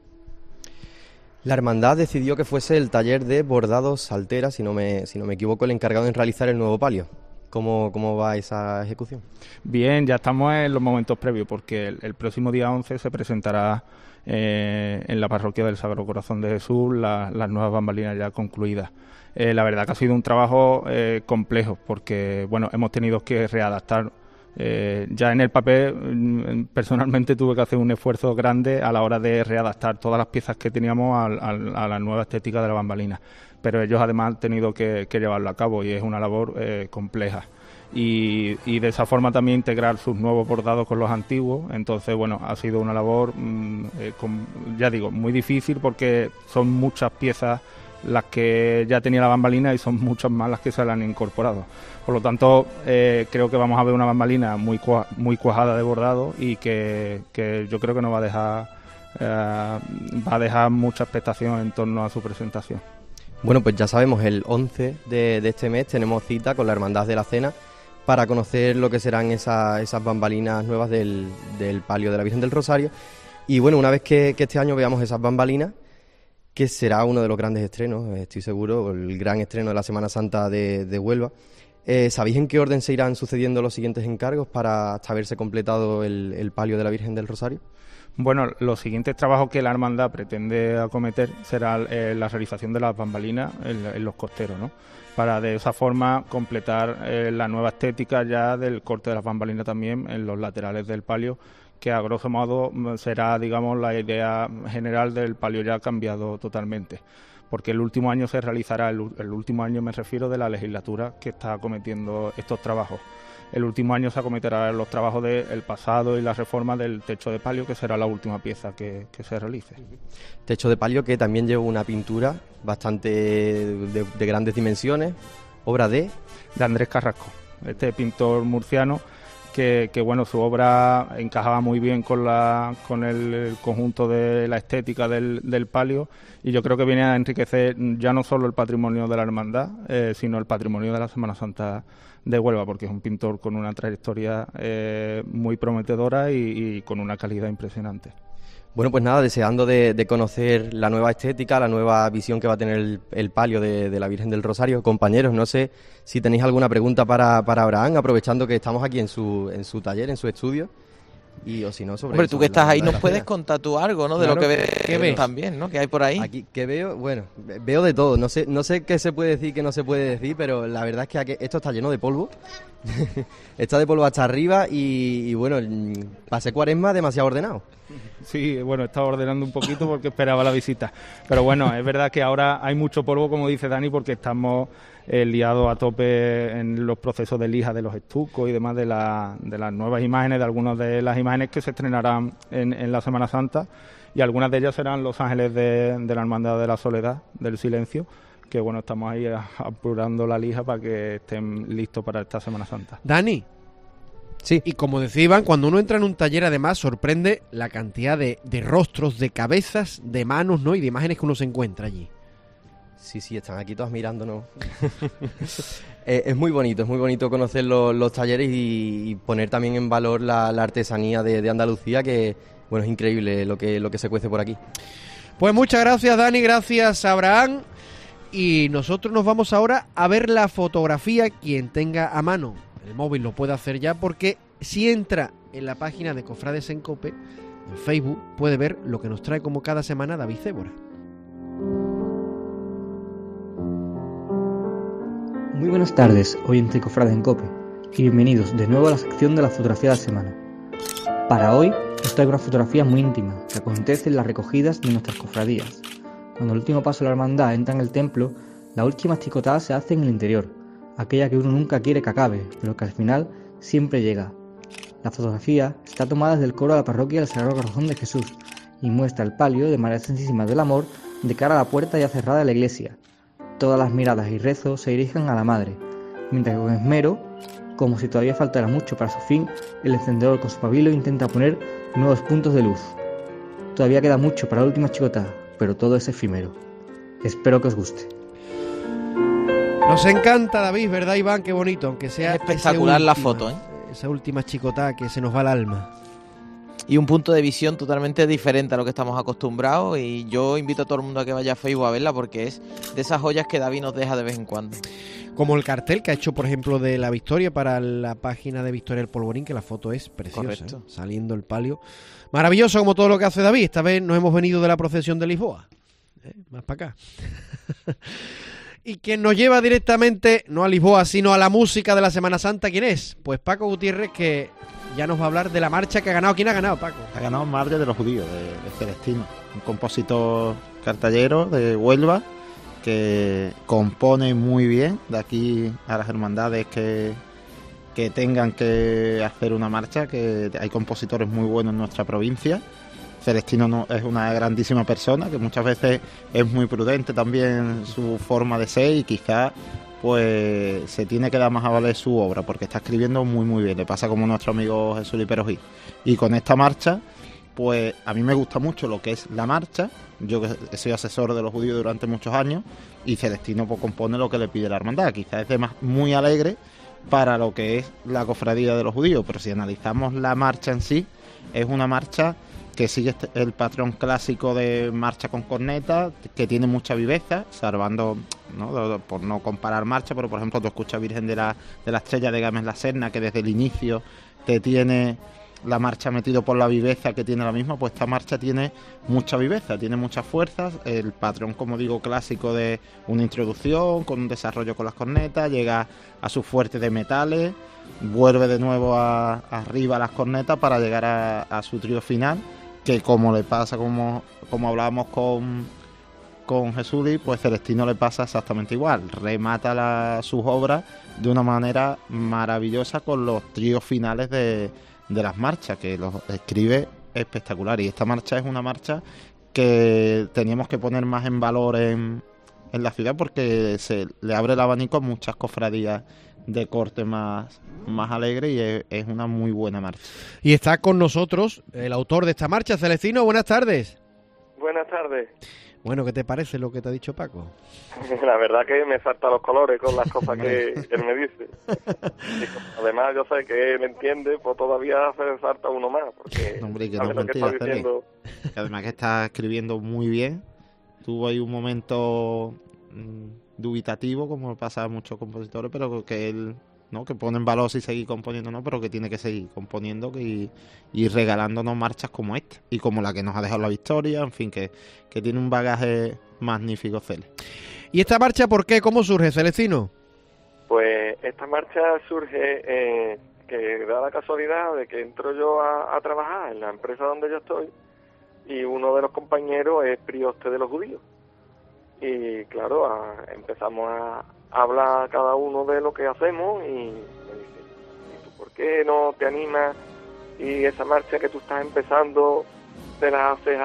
La hermandad decidió que fuese el taller de bordados Saltera, si no me equivoco, el encargado en realizar el nuevo palio. ¿Cómo va esa ejecución? Bien, ya estamos en los momentos previos, porque el próximo día 11 se presentará en la parroquia del Sagrado Corazón de Jesús las nuevas bambalinas ya concluidas. La verdad que ha sido un trabajo complejo, porque bueno, hemos tenido que readaptar. Ya en el papel, personalmente tuve que hacer un esfuerzo grande a la hora de readaptar todas las piezas que teníamos a la nueva estética de la bambalina, pero ellos además han tenido que llevarlo a cabo y es una labor compleja. Y de esa forma también integrar sus nuevos bordados con los antiguos. Entonces, bueno, ha sido una labor, ya digo, muy difícil, porque son muchas piezas las que ya tenía la bambalina y son muchas más las que se le han incorporado. Por lo tanto, creo que vamos a ver una bambalina muy cuajada de bordado y que yo creo que nos va a dejar mucha expectación en torno a su presentación. Bueno, pues ya sabemos, el 11 de este mes tenemos cita con la Hermandad de la Cena para conocer lo que serán esas bambalinas nuevas del palio de la Virgen del Rosario. Y bueno, una vez que este año veamos esas bambalinas, que será uno de los grandes estrenos, estoy seguro, el gran estreno de la Semana Santa de Huelva. ¿Sabéis en qué orden se irán sucediendo los siguientes encargos para hasta haberse completado el palio de la Virgen del Rosario? Bueno, los siguientes trabajos que la hermandad pretende acometer será la realización de las bambalinas en los costeros, ¿no? Para de esa forma completar la nueva estética ya del corte de las bambalinas también en los laterales del palio, que a grosso modo será, digamos, la idea general del palio ya cambiado totalmente, porque el último año se realizará, el último año me refiero de la legislatura que está acometiendo estos trabajos. El último año se acometerán los trabajos del pasado y la reforma del techo de palio, que será la última pieza que se realice. Techo de palio que también lleva una pintura bastante de grandes dimensiones, obra de Andrés Carrasco, este pintor murciano, que bueno, su obra encajaba muy bien con el conjunto de la estética del palio, y yo creo que viene a enriquecer ya no solo el patrimonio de la hermandad, sino el patrimonio de la Semana Santa de Huelva, porque es un pintor con una trayectoria muy prometedora y con una calidad impresionante. Bueno, pues nada, deseando de conocer la nueva estética, la nueva visión que va a tener el palio de la Virgen del Rosario. Compañeros, no sé si tenéis alguna pregunta para Abraham, aprovechando que estamos aquí en su taller, en su estudio. Y o si no, sobre Hombre, eso, tú que estás ahí, la nos puedes cena. contar tú algo, ¿no? De Claro, lo que ¿qué ves? también, ¿no? Que hay por ahí. Aquí, ¿qué veo? Bueno, veo de todo. No sé qué se puede decir, qué no se puede decir, pero la verdad es que esto está lleno de polvo. Está de polvo hasta arriba y bueno, pasé Cuaresma demasiado ordenado. Sí, bueno, estaba ordenando un poquito porque esperaba la visita. Pero bueno, es verdad que ahora hay mucho polvo, como dice Dani, porque estamos liados a tope en los procesos de lija de los estucos y demás de las nuevas imágenes, de algunas de las imágenes que se estrenarán en la Semana Santa, y algunas de ellas serán los ángeles de la Hermandad de la Soledad, del Silencio, que bueno, estamos ahí apurando la lija para que estén listos para esta Semana Santa. Dani. Sí. Y como decía Iván, cuando uno entra en un taller, además, sorprende la cantidad de rostros, de cabezas, de manos, ¿no? Y de imágenes que uno se encuentra allí. Sí, están aquí todas mirándonos. Es muy bonito conocer los talleres y poner también en valor la artesanía de Andalucía, que bueno, es increíble lo que se cuece por aquí. Pues muchas gracias, Dani, gracias, Abraham. Y nosotros nos vamos ahora a ver la fotografía. Quien tenga a mano el móvil lo puede hacer ya, porque si entra en la página de Cofrades en COPE, en Facebook, puede ver lo que nos trae como cada semana David Cébora. Muy buenas tardes, oyente Cofrades en COPE, y bienvenidos de nuevo a la sección de la fotografía de la semana. Para hoy os traigo una fotografía muy íntima que acontece en las recogidas de nuestras cofradías. Cuando el último paso de la hermandad entra en el templo, la última chicotada se hace en el interior, aquella que uno nunca quiere que acabe, pero que al final siempre llega. La fotografía está tomada desde el coro de la parroquia del Sagrado Corazón de Jesús y muestra el palio de María Santísima del Amor de cara a la puerta ya cerrada de la iglesia. Todas las miradas y rezos se dirigen a la Madre, mientras que con esmero, como si todavía faltara mucho para su fin, el encendedor con su pabilo intenta poner nuevos puntos de luz. Todavía queda mucho para la última chicotada, pero todo es efímero. Espero que os guste. Nos encanta, David, ¿verdad, Iván? Qué bonito, aunque sea espectacular la foto, ¿eh? Esa última chicotada que se nos va al alma. Y un punto de visión totalmente diferente a lo que estamos acostumbrados, y yo invito a todo el mundo a que vaya a Facebook a verla porque es de esas joyas que David nos deja de vez en cuando. Como el cartel que ha hecho, por ejemplo, de la Victoria para la página de Victoria del Polvorín, que la foto es preciosa, ¿eh? Saliendo el palio. Maravilloso como todo lo que hace David. Esta vez nos hemos venido de la procesión de Lisboa. Más para acá. Y quien nos lleva directamente, no a Lisboa, sino a la música de la Semana Santa, ¿quién es? Pues Paco Gutiérrez, que ya nos va a hablar de la marcha que ha ganado. ¿Quién ha ganado, Paco? Ha ganado Madre de los Judíos, de Celestino, un compositor cartallero de Huelva que compone muy bien. De aquí a las hermandades que tengan que hacer una marcha, que hay compositores muy buenos en nuestra provincia. Celestino es una grandísima persona, que muchas veces es muy prudente también su forma de ser, y quizás pues se tiene que dar más a valer su obra, porque está escribiendo muy muy bien. Le pasa como nuestro amigo Jesús Liperojí. Y con esta marcha, pues a mí me gusta mucho lo que es la marcha. Yo que he sido asesor de los judíos durante muchos años, y Celestino pues compone lo que le pide la hermandad. Quizás es muy alegre para lo que es la cofradía de los judíos, pero si analizamos la marcha en sí, es una marcha que sigue el patrón clásico de marcha con corneta, que tiene mucha viveza, salvando, ¿no?, por no comparar marcha, pero por ejemplo tú escuchas Virgen de la Estrella de Gámez la Serna, que desde el inicio te tiene la marcha metido por la viveza que tiene la misma. Pues esta marcha tiene mucha viveza, tiene muchas fuerzas, el patrón, como digo, clásico de una introducción, con un desarrollo con las cornetas, llega a su fuerte de metales, vuelve de nuevo arriba a las cornetas para llegar a su trío final, que como le pasa, como hablábamos con Jesuli, pues Celestino le pasa exactamente igual. Remata sus obras de una manera maravillosa con los tríos finales de las marchas, que los escribe espectacular. Y esta marcha es una marcha que teníamos que poner más en valor en la ciudad, porque se le abre el abanico a muchas cofradías de corte más alegre, y es una muy buena marcha. Y está con nosotros el autor de esta marcha, Celestino. Buenas tardes. Buenas tardes. Bueno, ¿qué te parece lo que te ha dicho Paco? La verdad que me salta los colores con las cosas que él me dice. Y además yo sé que él entiende, pues todavía se salta uno más, porque hombre, que no lo que está diciendo. Además que está escribiendo muy bien. Tuvo ahí un momento dubitativo, como pasa a muchos compositores, pero que él, ¿no?, que pone en valor si seguir componiendo, no, pero que tiene que seguir componiendo y regalándonos marchas como esta y como la que nos ha dejado la Victoria, en fin, que tiene un bagaje magnífico, Cele. ¿Y esta marcha por qué? ¿Cómo surge, Celestino? Pues esta marcha surge que da la casualidad de que entro yo a trabajar en la empresa donde yo estoy, y uno de los compañeros es prioste de los judíos. Y claro, empezamos a hablar cada uno de lo que hacemos, y me dice, ¿y tú por qué no te animas y esa marcha que tú estás empezando te la haces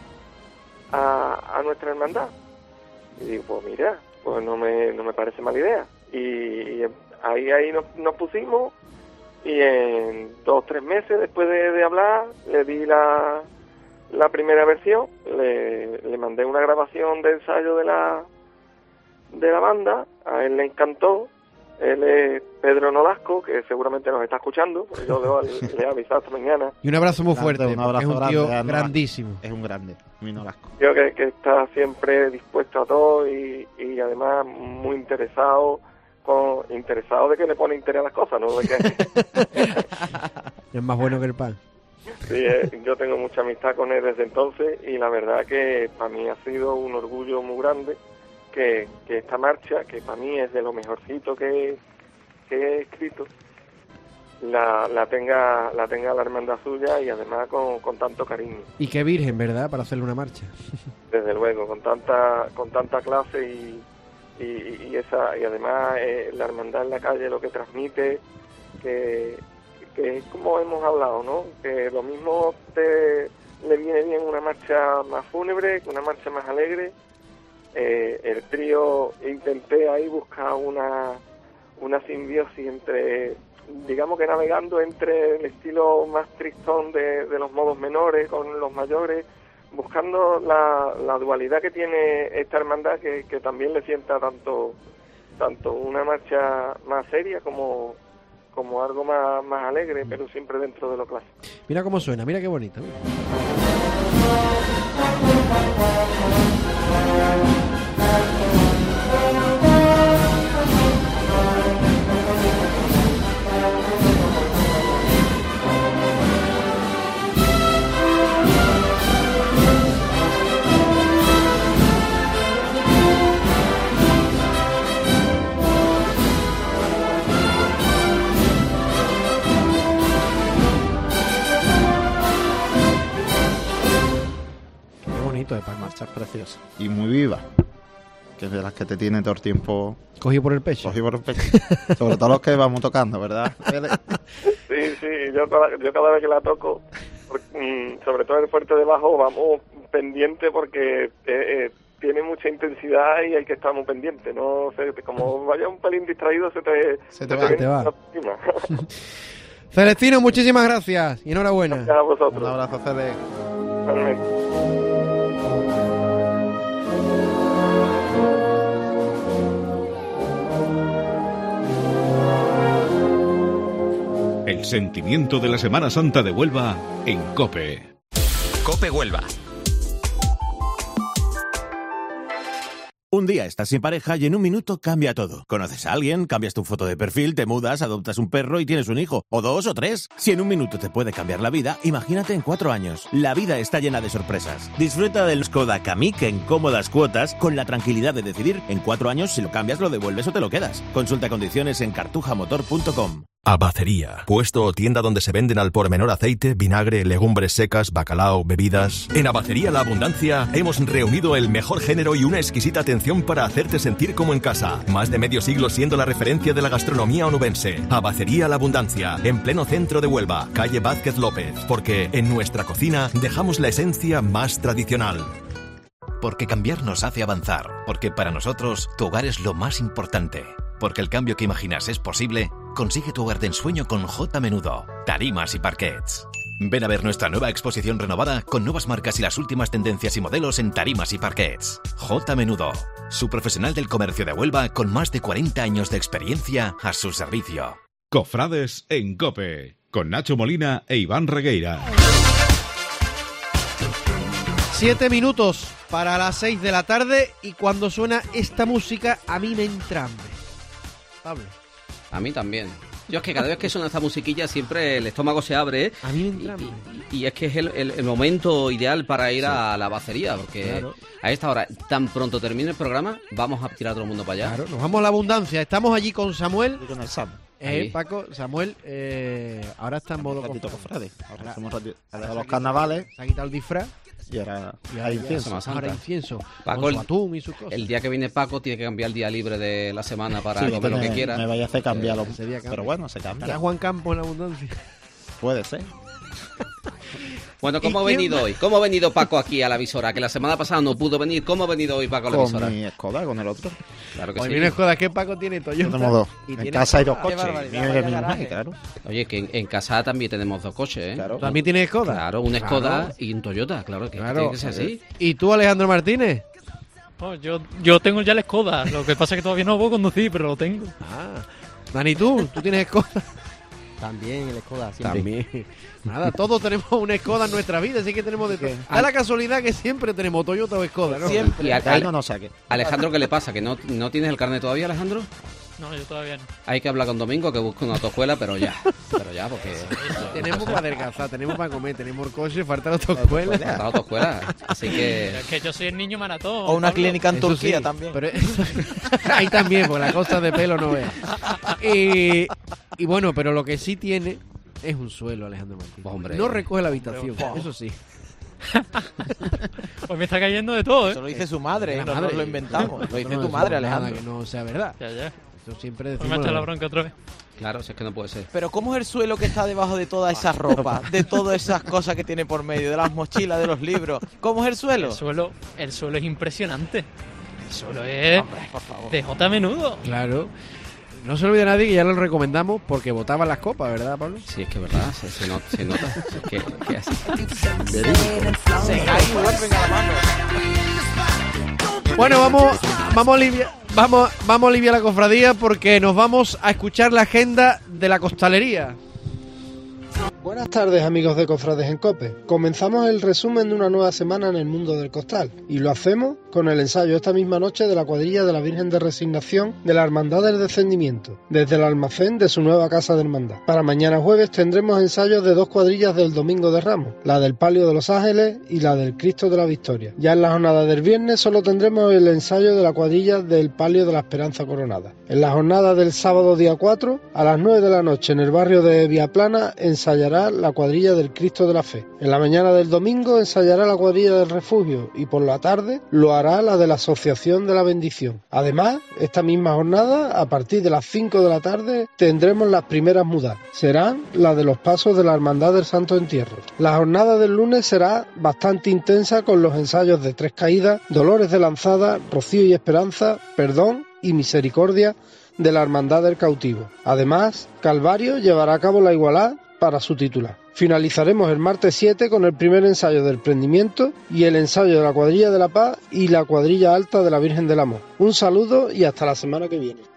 a nuestra hermandad? Y digo, pues mira, pues no me parece mala idea. Y ahí nos pusimos, y en 2 o 3 meses después de hablar le di la primera versión, le mandé una grabación de ensayo de la banda, a él le encantó. Él es Pedro Nolasco, que seguramente nos está escuchando, porque yo le he avisado esta mañana. Y un abrazo muy fuerte, un abrazo, es un tío grande, grandísimo. Es un grande, mi Nolasco. Yo que está siempre dispuesto a todo, y además muy interesado interesados de que le pone interés a las cosas, ¿no? De que... Es más bueno que el pan. Sí, yo tengo mucha amistad con él desde entonces y la verdad que para mí ha sido un orgullo muy grande que esta marcha, que para mí es de lo mejorcito que he escrito, la tenga la hermandad suya y además con tanto cariño. Y qué virgen, ¿verdad? Para hacerle una marcha. Desde luego, con tanta clase y además la hermandad en la calle lo que transmite, que es como hemos hablado, ¿no? Que lo mismo le viene bien una marcha más fúnebre que una marcha más alegre. El trío intenté ahí buscar una simbiosis entre, digamos que navegando entre el estilo más tristón de los modos menores con los mayores, buscando la dualidad que tiene esta hermandad que también le sienta tanto una marcha más seria como algo más alegre, pero siempre dentro de lo clásico. Mira cómo suena, mira qué bonito. De marchas preciosas y muy viva, que es de las que te tiene todo el tiempo cogido por el pecho. Sobre todo los que vamos tocando, ¿verdad? Sí, yo cada vez que la toco, sobre todo el fuerte de bajo, vamos pendiente porque tiene mucha intensidad y hay que estar muy pendiente, no sé, como vaya un pelín distraído se te va. Celestino, muchísimas gracias y enhorabuena. Gracias a vosotros. Un abrazo, Cele. El sentimiento de la Semana Santa de Huelva en COPE. COPE Huelva. Un día estás sin pareja y en un minuto cambia todo. Conoces a alguien, cambias tu foto de perfil, te mudas, adoptas un perro y tienes un hijo. O 2 o 3. Si en un minuto te puede cambiar la vida, imagínate en 4 años. La vida está llena de sorpresas. Disfruta del Skoda Kamiq en cómodas cuotas con la tranquilidad de decidir en 4 años si lo cambias, lo devuelves o te lo quedas. Consulta condiciones en cartujamotor.com. Abacería, puesto o tienda donde se venden al por menor aceite, vinagre, legumbres secas, bacalao, bebidas. En Abacería La Abundancia hemos reunido el mejor género y una exquisita atención para hacerte sentir como en casa. Más de medio siglo siendo la referencia de la gastronomía onubense. Abacería La Abundancia, en pleno centro de Huelva, calle Vázquez López, porque en nuestra cocina dejamos la esencia más tradicional. Porque cambiar nos hace avanzar, porque para nosotros tu hogar es lo más importante. Porque el cambio que imaginas es posible, consigue tu hogar de ensueño con J Menudo, tarimas y parquets. Ven a ver nuestra nueva exposición renovada con nuevas marcas y las últimas tendencias y modelos en tarimas y parquets. J Menudo, su profesional del comercio de Huelva con más de 40 años de experiencia a su servicio. Cofrades en COPE, con Nacho Molina e Iván Regueira. 7 minutos para las 6 de la tarde y cuando suena esta música a mí me entra hambre. Pablo. A mí también. Yo es que cada vez que suena esta musiquilla siempre el estómago se abre, ¿eh? A mí me entra hambre. Y es que es el momento ideal para ir a la bacería, porque claro, a esta hora, tan pronto termine el programa, vamos a tirar a todo el mundo para allá. Claro, nos vamos a la abundancia. Estamos allí con Samuel. Y con el Sam. Paco, Samuel, ahora está en modo cofrade. Ahora hacemos los carnavales. Se ha quitado el disfraz. Y ahora hay incienso. Ahora incienso. Paco, con su atún y sus cosas. El día que viene Paco tiene que cambiar el día libre de la semana para comer lo que quiera. Me vaya a hacer cambiarlo. Pero bueno, se cambia. ¿Estará Juan Campos en la abundancia? Puede ser. Bueno, ¿cómo ha venido hoy? ¿Cómo ha venido Paco aquí a la emisora? Que la semana pasada no pudo venir. ¿Cómo ha venido hoy Paco a la emisora? Con mi Skoda, con el otro. Claro que hoy sí. viene Skoda, que Paco tiene Toyota. Tenemos 2. En casa hay 2 coches. Claro. Oye, que en casa también tenemos 2 coches, ¿eh? Claro. ¿También tienes Skoda? Claro, un Skoda y un Toyota, claro, que tiene que ser así. ¿Y tú, Alejandro Martínez? Oh, yo tengo ya el Skoda, lo que pasa es que todavía no puedo conducir, pero lo tengo. Dani, ¿tú tienes Skoda? También el Skoda, siempre. También. Nada, todos tenemos un Skoda en nuestra vida, así que tenemos de todo. Da la casualidad que siempre tenemos Toyota o Skoda, ¿no? Siempre. Y no nos saque. Alejandro, ¿qué le pasa? ¿Que no tienes el carnet todavía, Alejandro? No, yo todavía no. Hay que hablar con Domingo que busque una autoescuela, pero ya, porque... Tenemos para adelgazar, tenemos para comer, tenemos el coche, falta la autoescuela. Falta la autoescuela, así que... Es que yo soy el niño maratón. O una Pablo. clínica en Eso Turquía sí, también. Pero ahí también, porque la cosa de pelo no es. Y bueno, pero lo que sí tiene es un suelo, Alejandro Martín. Hombre. No recoge la habitación, eso sí. Pues me está cayendo de todo, ¿eh? Eso lo dice su madre, La no madre. nos lo inventamos. Lo dice No tu madre, decimos nada Alejandro. que no sea verdad. Ya. Eso siempre Pues decimos. me ha echado la la bronca otra vez. Claro, si es que no puede ser. Pero ¿cómo es el suelo que está debajo de toda esa ropa? De todas esas cosas que tiene por medio, de las mochilas, de los libros. ¿Cómo es el suelo? El suelo es impresionante. El suelo es de J Menudo. Claro. No se olvide nadie que ya lo recomendamos porque botaban las copas, ¿verdad, Pablo? Sí, es que es verdad, se nota. Que así. Se caen y vuelven a la mano. Bueno, vamos a aliviar la cofradía porque nos vamos a escuchar la agenda de la costalería. Buenas tardes, amigos de Cofrades en Cope. Comenzamos el resumen de una nueva semana en el mundo del costal y lo hacemos con el ensayo esta misma noche de la cuadrilla de la Virgen de Resignación de la Hermandad del Descendimiento, desde el almacén de su nueva casa de hermandad. Para mañana jueves tendremos ensayos de dos cuadrillas del Domingo de Ramos, la del Palio de los Ángeles y la del Cristo de la Victoria. Ya en la jornada del viernes solo tendremos el ensayo de la cuadrilla del Palio de la Esperanza Coronada. En la jornada del sábado día 4, a las 9 de la noche en el barrio de Viaplana ensayará la cuadrilla del Cristo de la Fe. En la mañana del domingo ensayará la cuadrilla del Refugio y por la tarde lo hará la de la Asociación de la Bendición. Además, esta misma jornada, a partir de las 5 de la tarde, tendremos las primeras mudas. Serán las de los pasos de la Hermandad del Santo Entierro. La jornada del lunes será bastante intensa con los ensayos de Tres Caídas, Dolores de Lanzada, Rocío y Esperanza, Perdón y Misericordia de la Hermandad del Cautivo. Además, Calvario llevará a cabo la igualdad para su titular. Finalizaremos el martes 7 con el primer ensayo del Prendimiento y el ensayo de la cuadrilla de la Paz y la cuadrilla alta de la Virgen del Amor. Un saludo y hasta la semana que viene.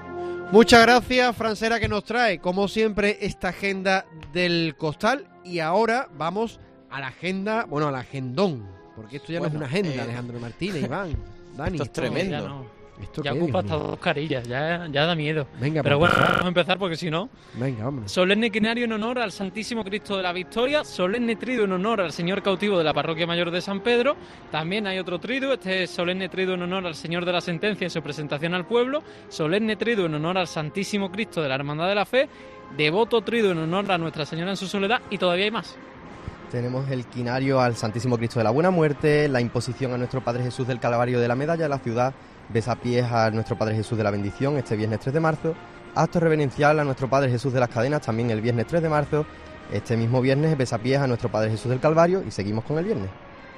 Muchas gracias, Francera, que nos trae, como siempre, esta agenda del costal. Y ahora vamos a la agenda, bueno, al agendón, porque esto ya no es una agenda, Alejandro Martínez, Iván, Dani. Esto es tremendo. Ya ocupa hasta 2 carillas, ya da miedo. Venga, pero bueno, vamos a empezar porque si no... Venga, hombre. Solemne quinario en honor al Santísimo Cristo de la Victoria, solemne triduo en honor al Señor Cautivo de la Parroquia Mayor de San Pedro, también hay otro triduo, este es solemne triduo en honor al Señor de la Sentencia en su presentación al pueblo, solemne triduo en honor al Santísimo Cristo de la Hermandad de la Fe, devoto triduo en honor a Nuestra Señora en su soledad y todavía hay más. Tenemos el quinario al Santísimo Cristo de la Buena Muerte, la imposición a nuestro Padre Jesús del Calvario de la Medalla de la Ciudad, besapiés a nuestro Padre Jesús de la Bendición este viernes 3 de marzo, acto reverencial a nuestro Padre Jesús de las Cadenas también el viernes 3 de marzo, este mismo viernes besapiés a nuestro Padre Jesús del Calvario y seguimos con el viernes.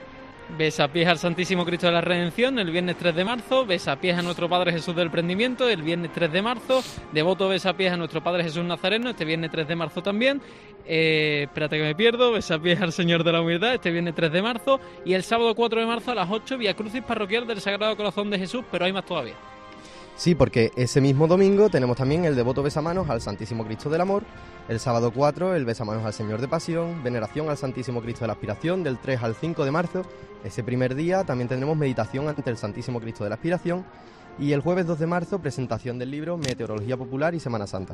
Besapiés al Santísimo Cristo de la Redención el viernes 3 de marzo, besapiés a nuestro Padre Jesús del Prendimiento el viernes 3 de marzo, devoto besapiés a nuestro Padre Jesús Nazareno este viernes 3 de marzo también, espérate que me pierdo, besapiés al Señor de la Humildad este viernes 3 de marzo y el sábado 4 de marzo a las 8 Vía Crucis Parroquial del Sagrado Corazón de Jesús, pero hay más todavía. Sí, porque ese mismo domingo tenemos también el devoto besamanos al Santísimo Cristo del Amor, el sábado 4 el besamanos al Señor de Pasión, veneración al Santísimo Cristo de la Aspiración del 3 al 5 de marzo, ese primer día también tendremos meditación ante el Santísimo Cristo de la Aspiración y el jueves 2 de marzo presentación del libro Meteorología Popular y Semana Santa.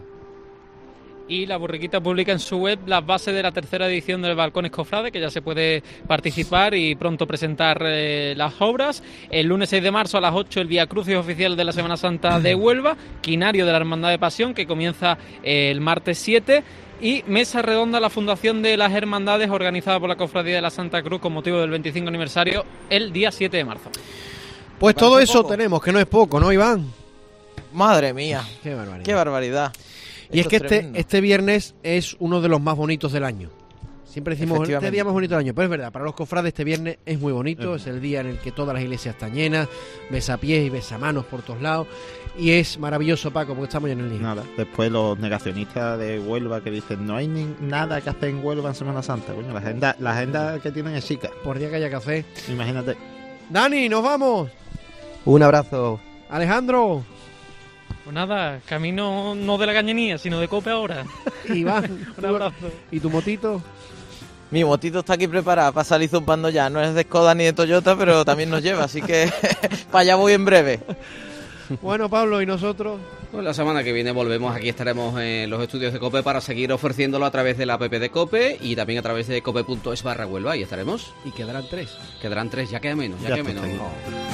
Y la Borriquita publica en su web las bases de la tercera edición del Balcones Cofrade, que ya se puede participar y pronto presentar las obras. El lunes 6 de marzo a las 8 el Vía Crucis oficial de la Semana Santa de Huelva, quinario de la Hermandad de Pasión, que comienza el martes 7, y mesa redonda a la Fundación de las Hermandades, organizada por la Cofradía de la Santa Cruz con motivo del 25 aniversario, el día 7 de marzo. Pues todo eso tenemos, que no es poco, ¿no, Iván? Madre mía, qué barbaridad. Qué barbaridad. Y Esto es que este viernes es uno de los más bonitos del año. Siempre decimos este día más bonito del año, pero es verdad, para los cofrades este viernes es muy bonito, es el día en el que todas las iglesias están llenas, besapiés y besamanos por todos lados, y es maravilloso, Paco, porque estamos ya en el día. Nada, después los negacionistas de Huelva que dicen no hay nada que hacer en Huelva en Semana Santa. Coño, la agenda que tienen es chica. Por día que haya café. Imagínate. Dani, nos vamos. Un abrazo. Alejandro. Pues nada, camino no de la Cañanía, sino de Cope ahora. Iván, un abrazo. ¿Y tu motito? Mi motito está aquí preparada para salir zumpando ya. No es de Skoda ni de Toyota, pero también nos lleva, así que para allá voy en breve. Bueno, Pablo, ¿y nosotros? Pues la semana que viene volvemos, aquí estaremos en los estudios de COPE para seguir ofreciéndolo a través de la app de COPE y también a través de cope.es/Huelva, ahí estaremos. Y quedarán 3. Quedarán 3, ya queda menos, ya queda menos.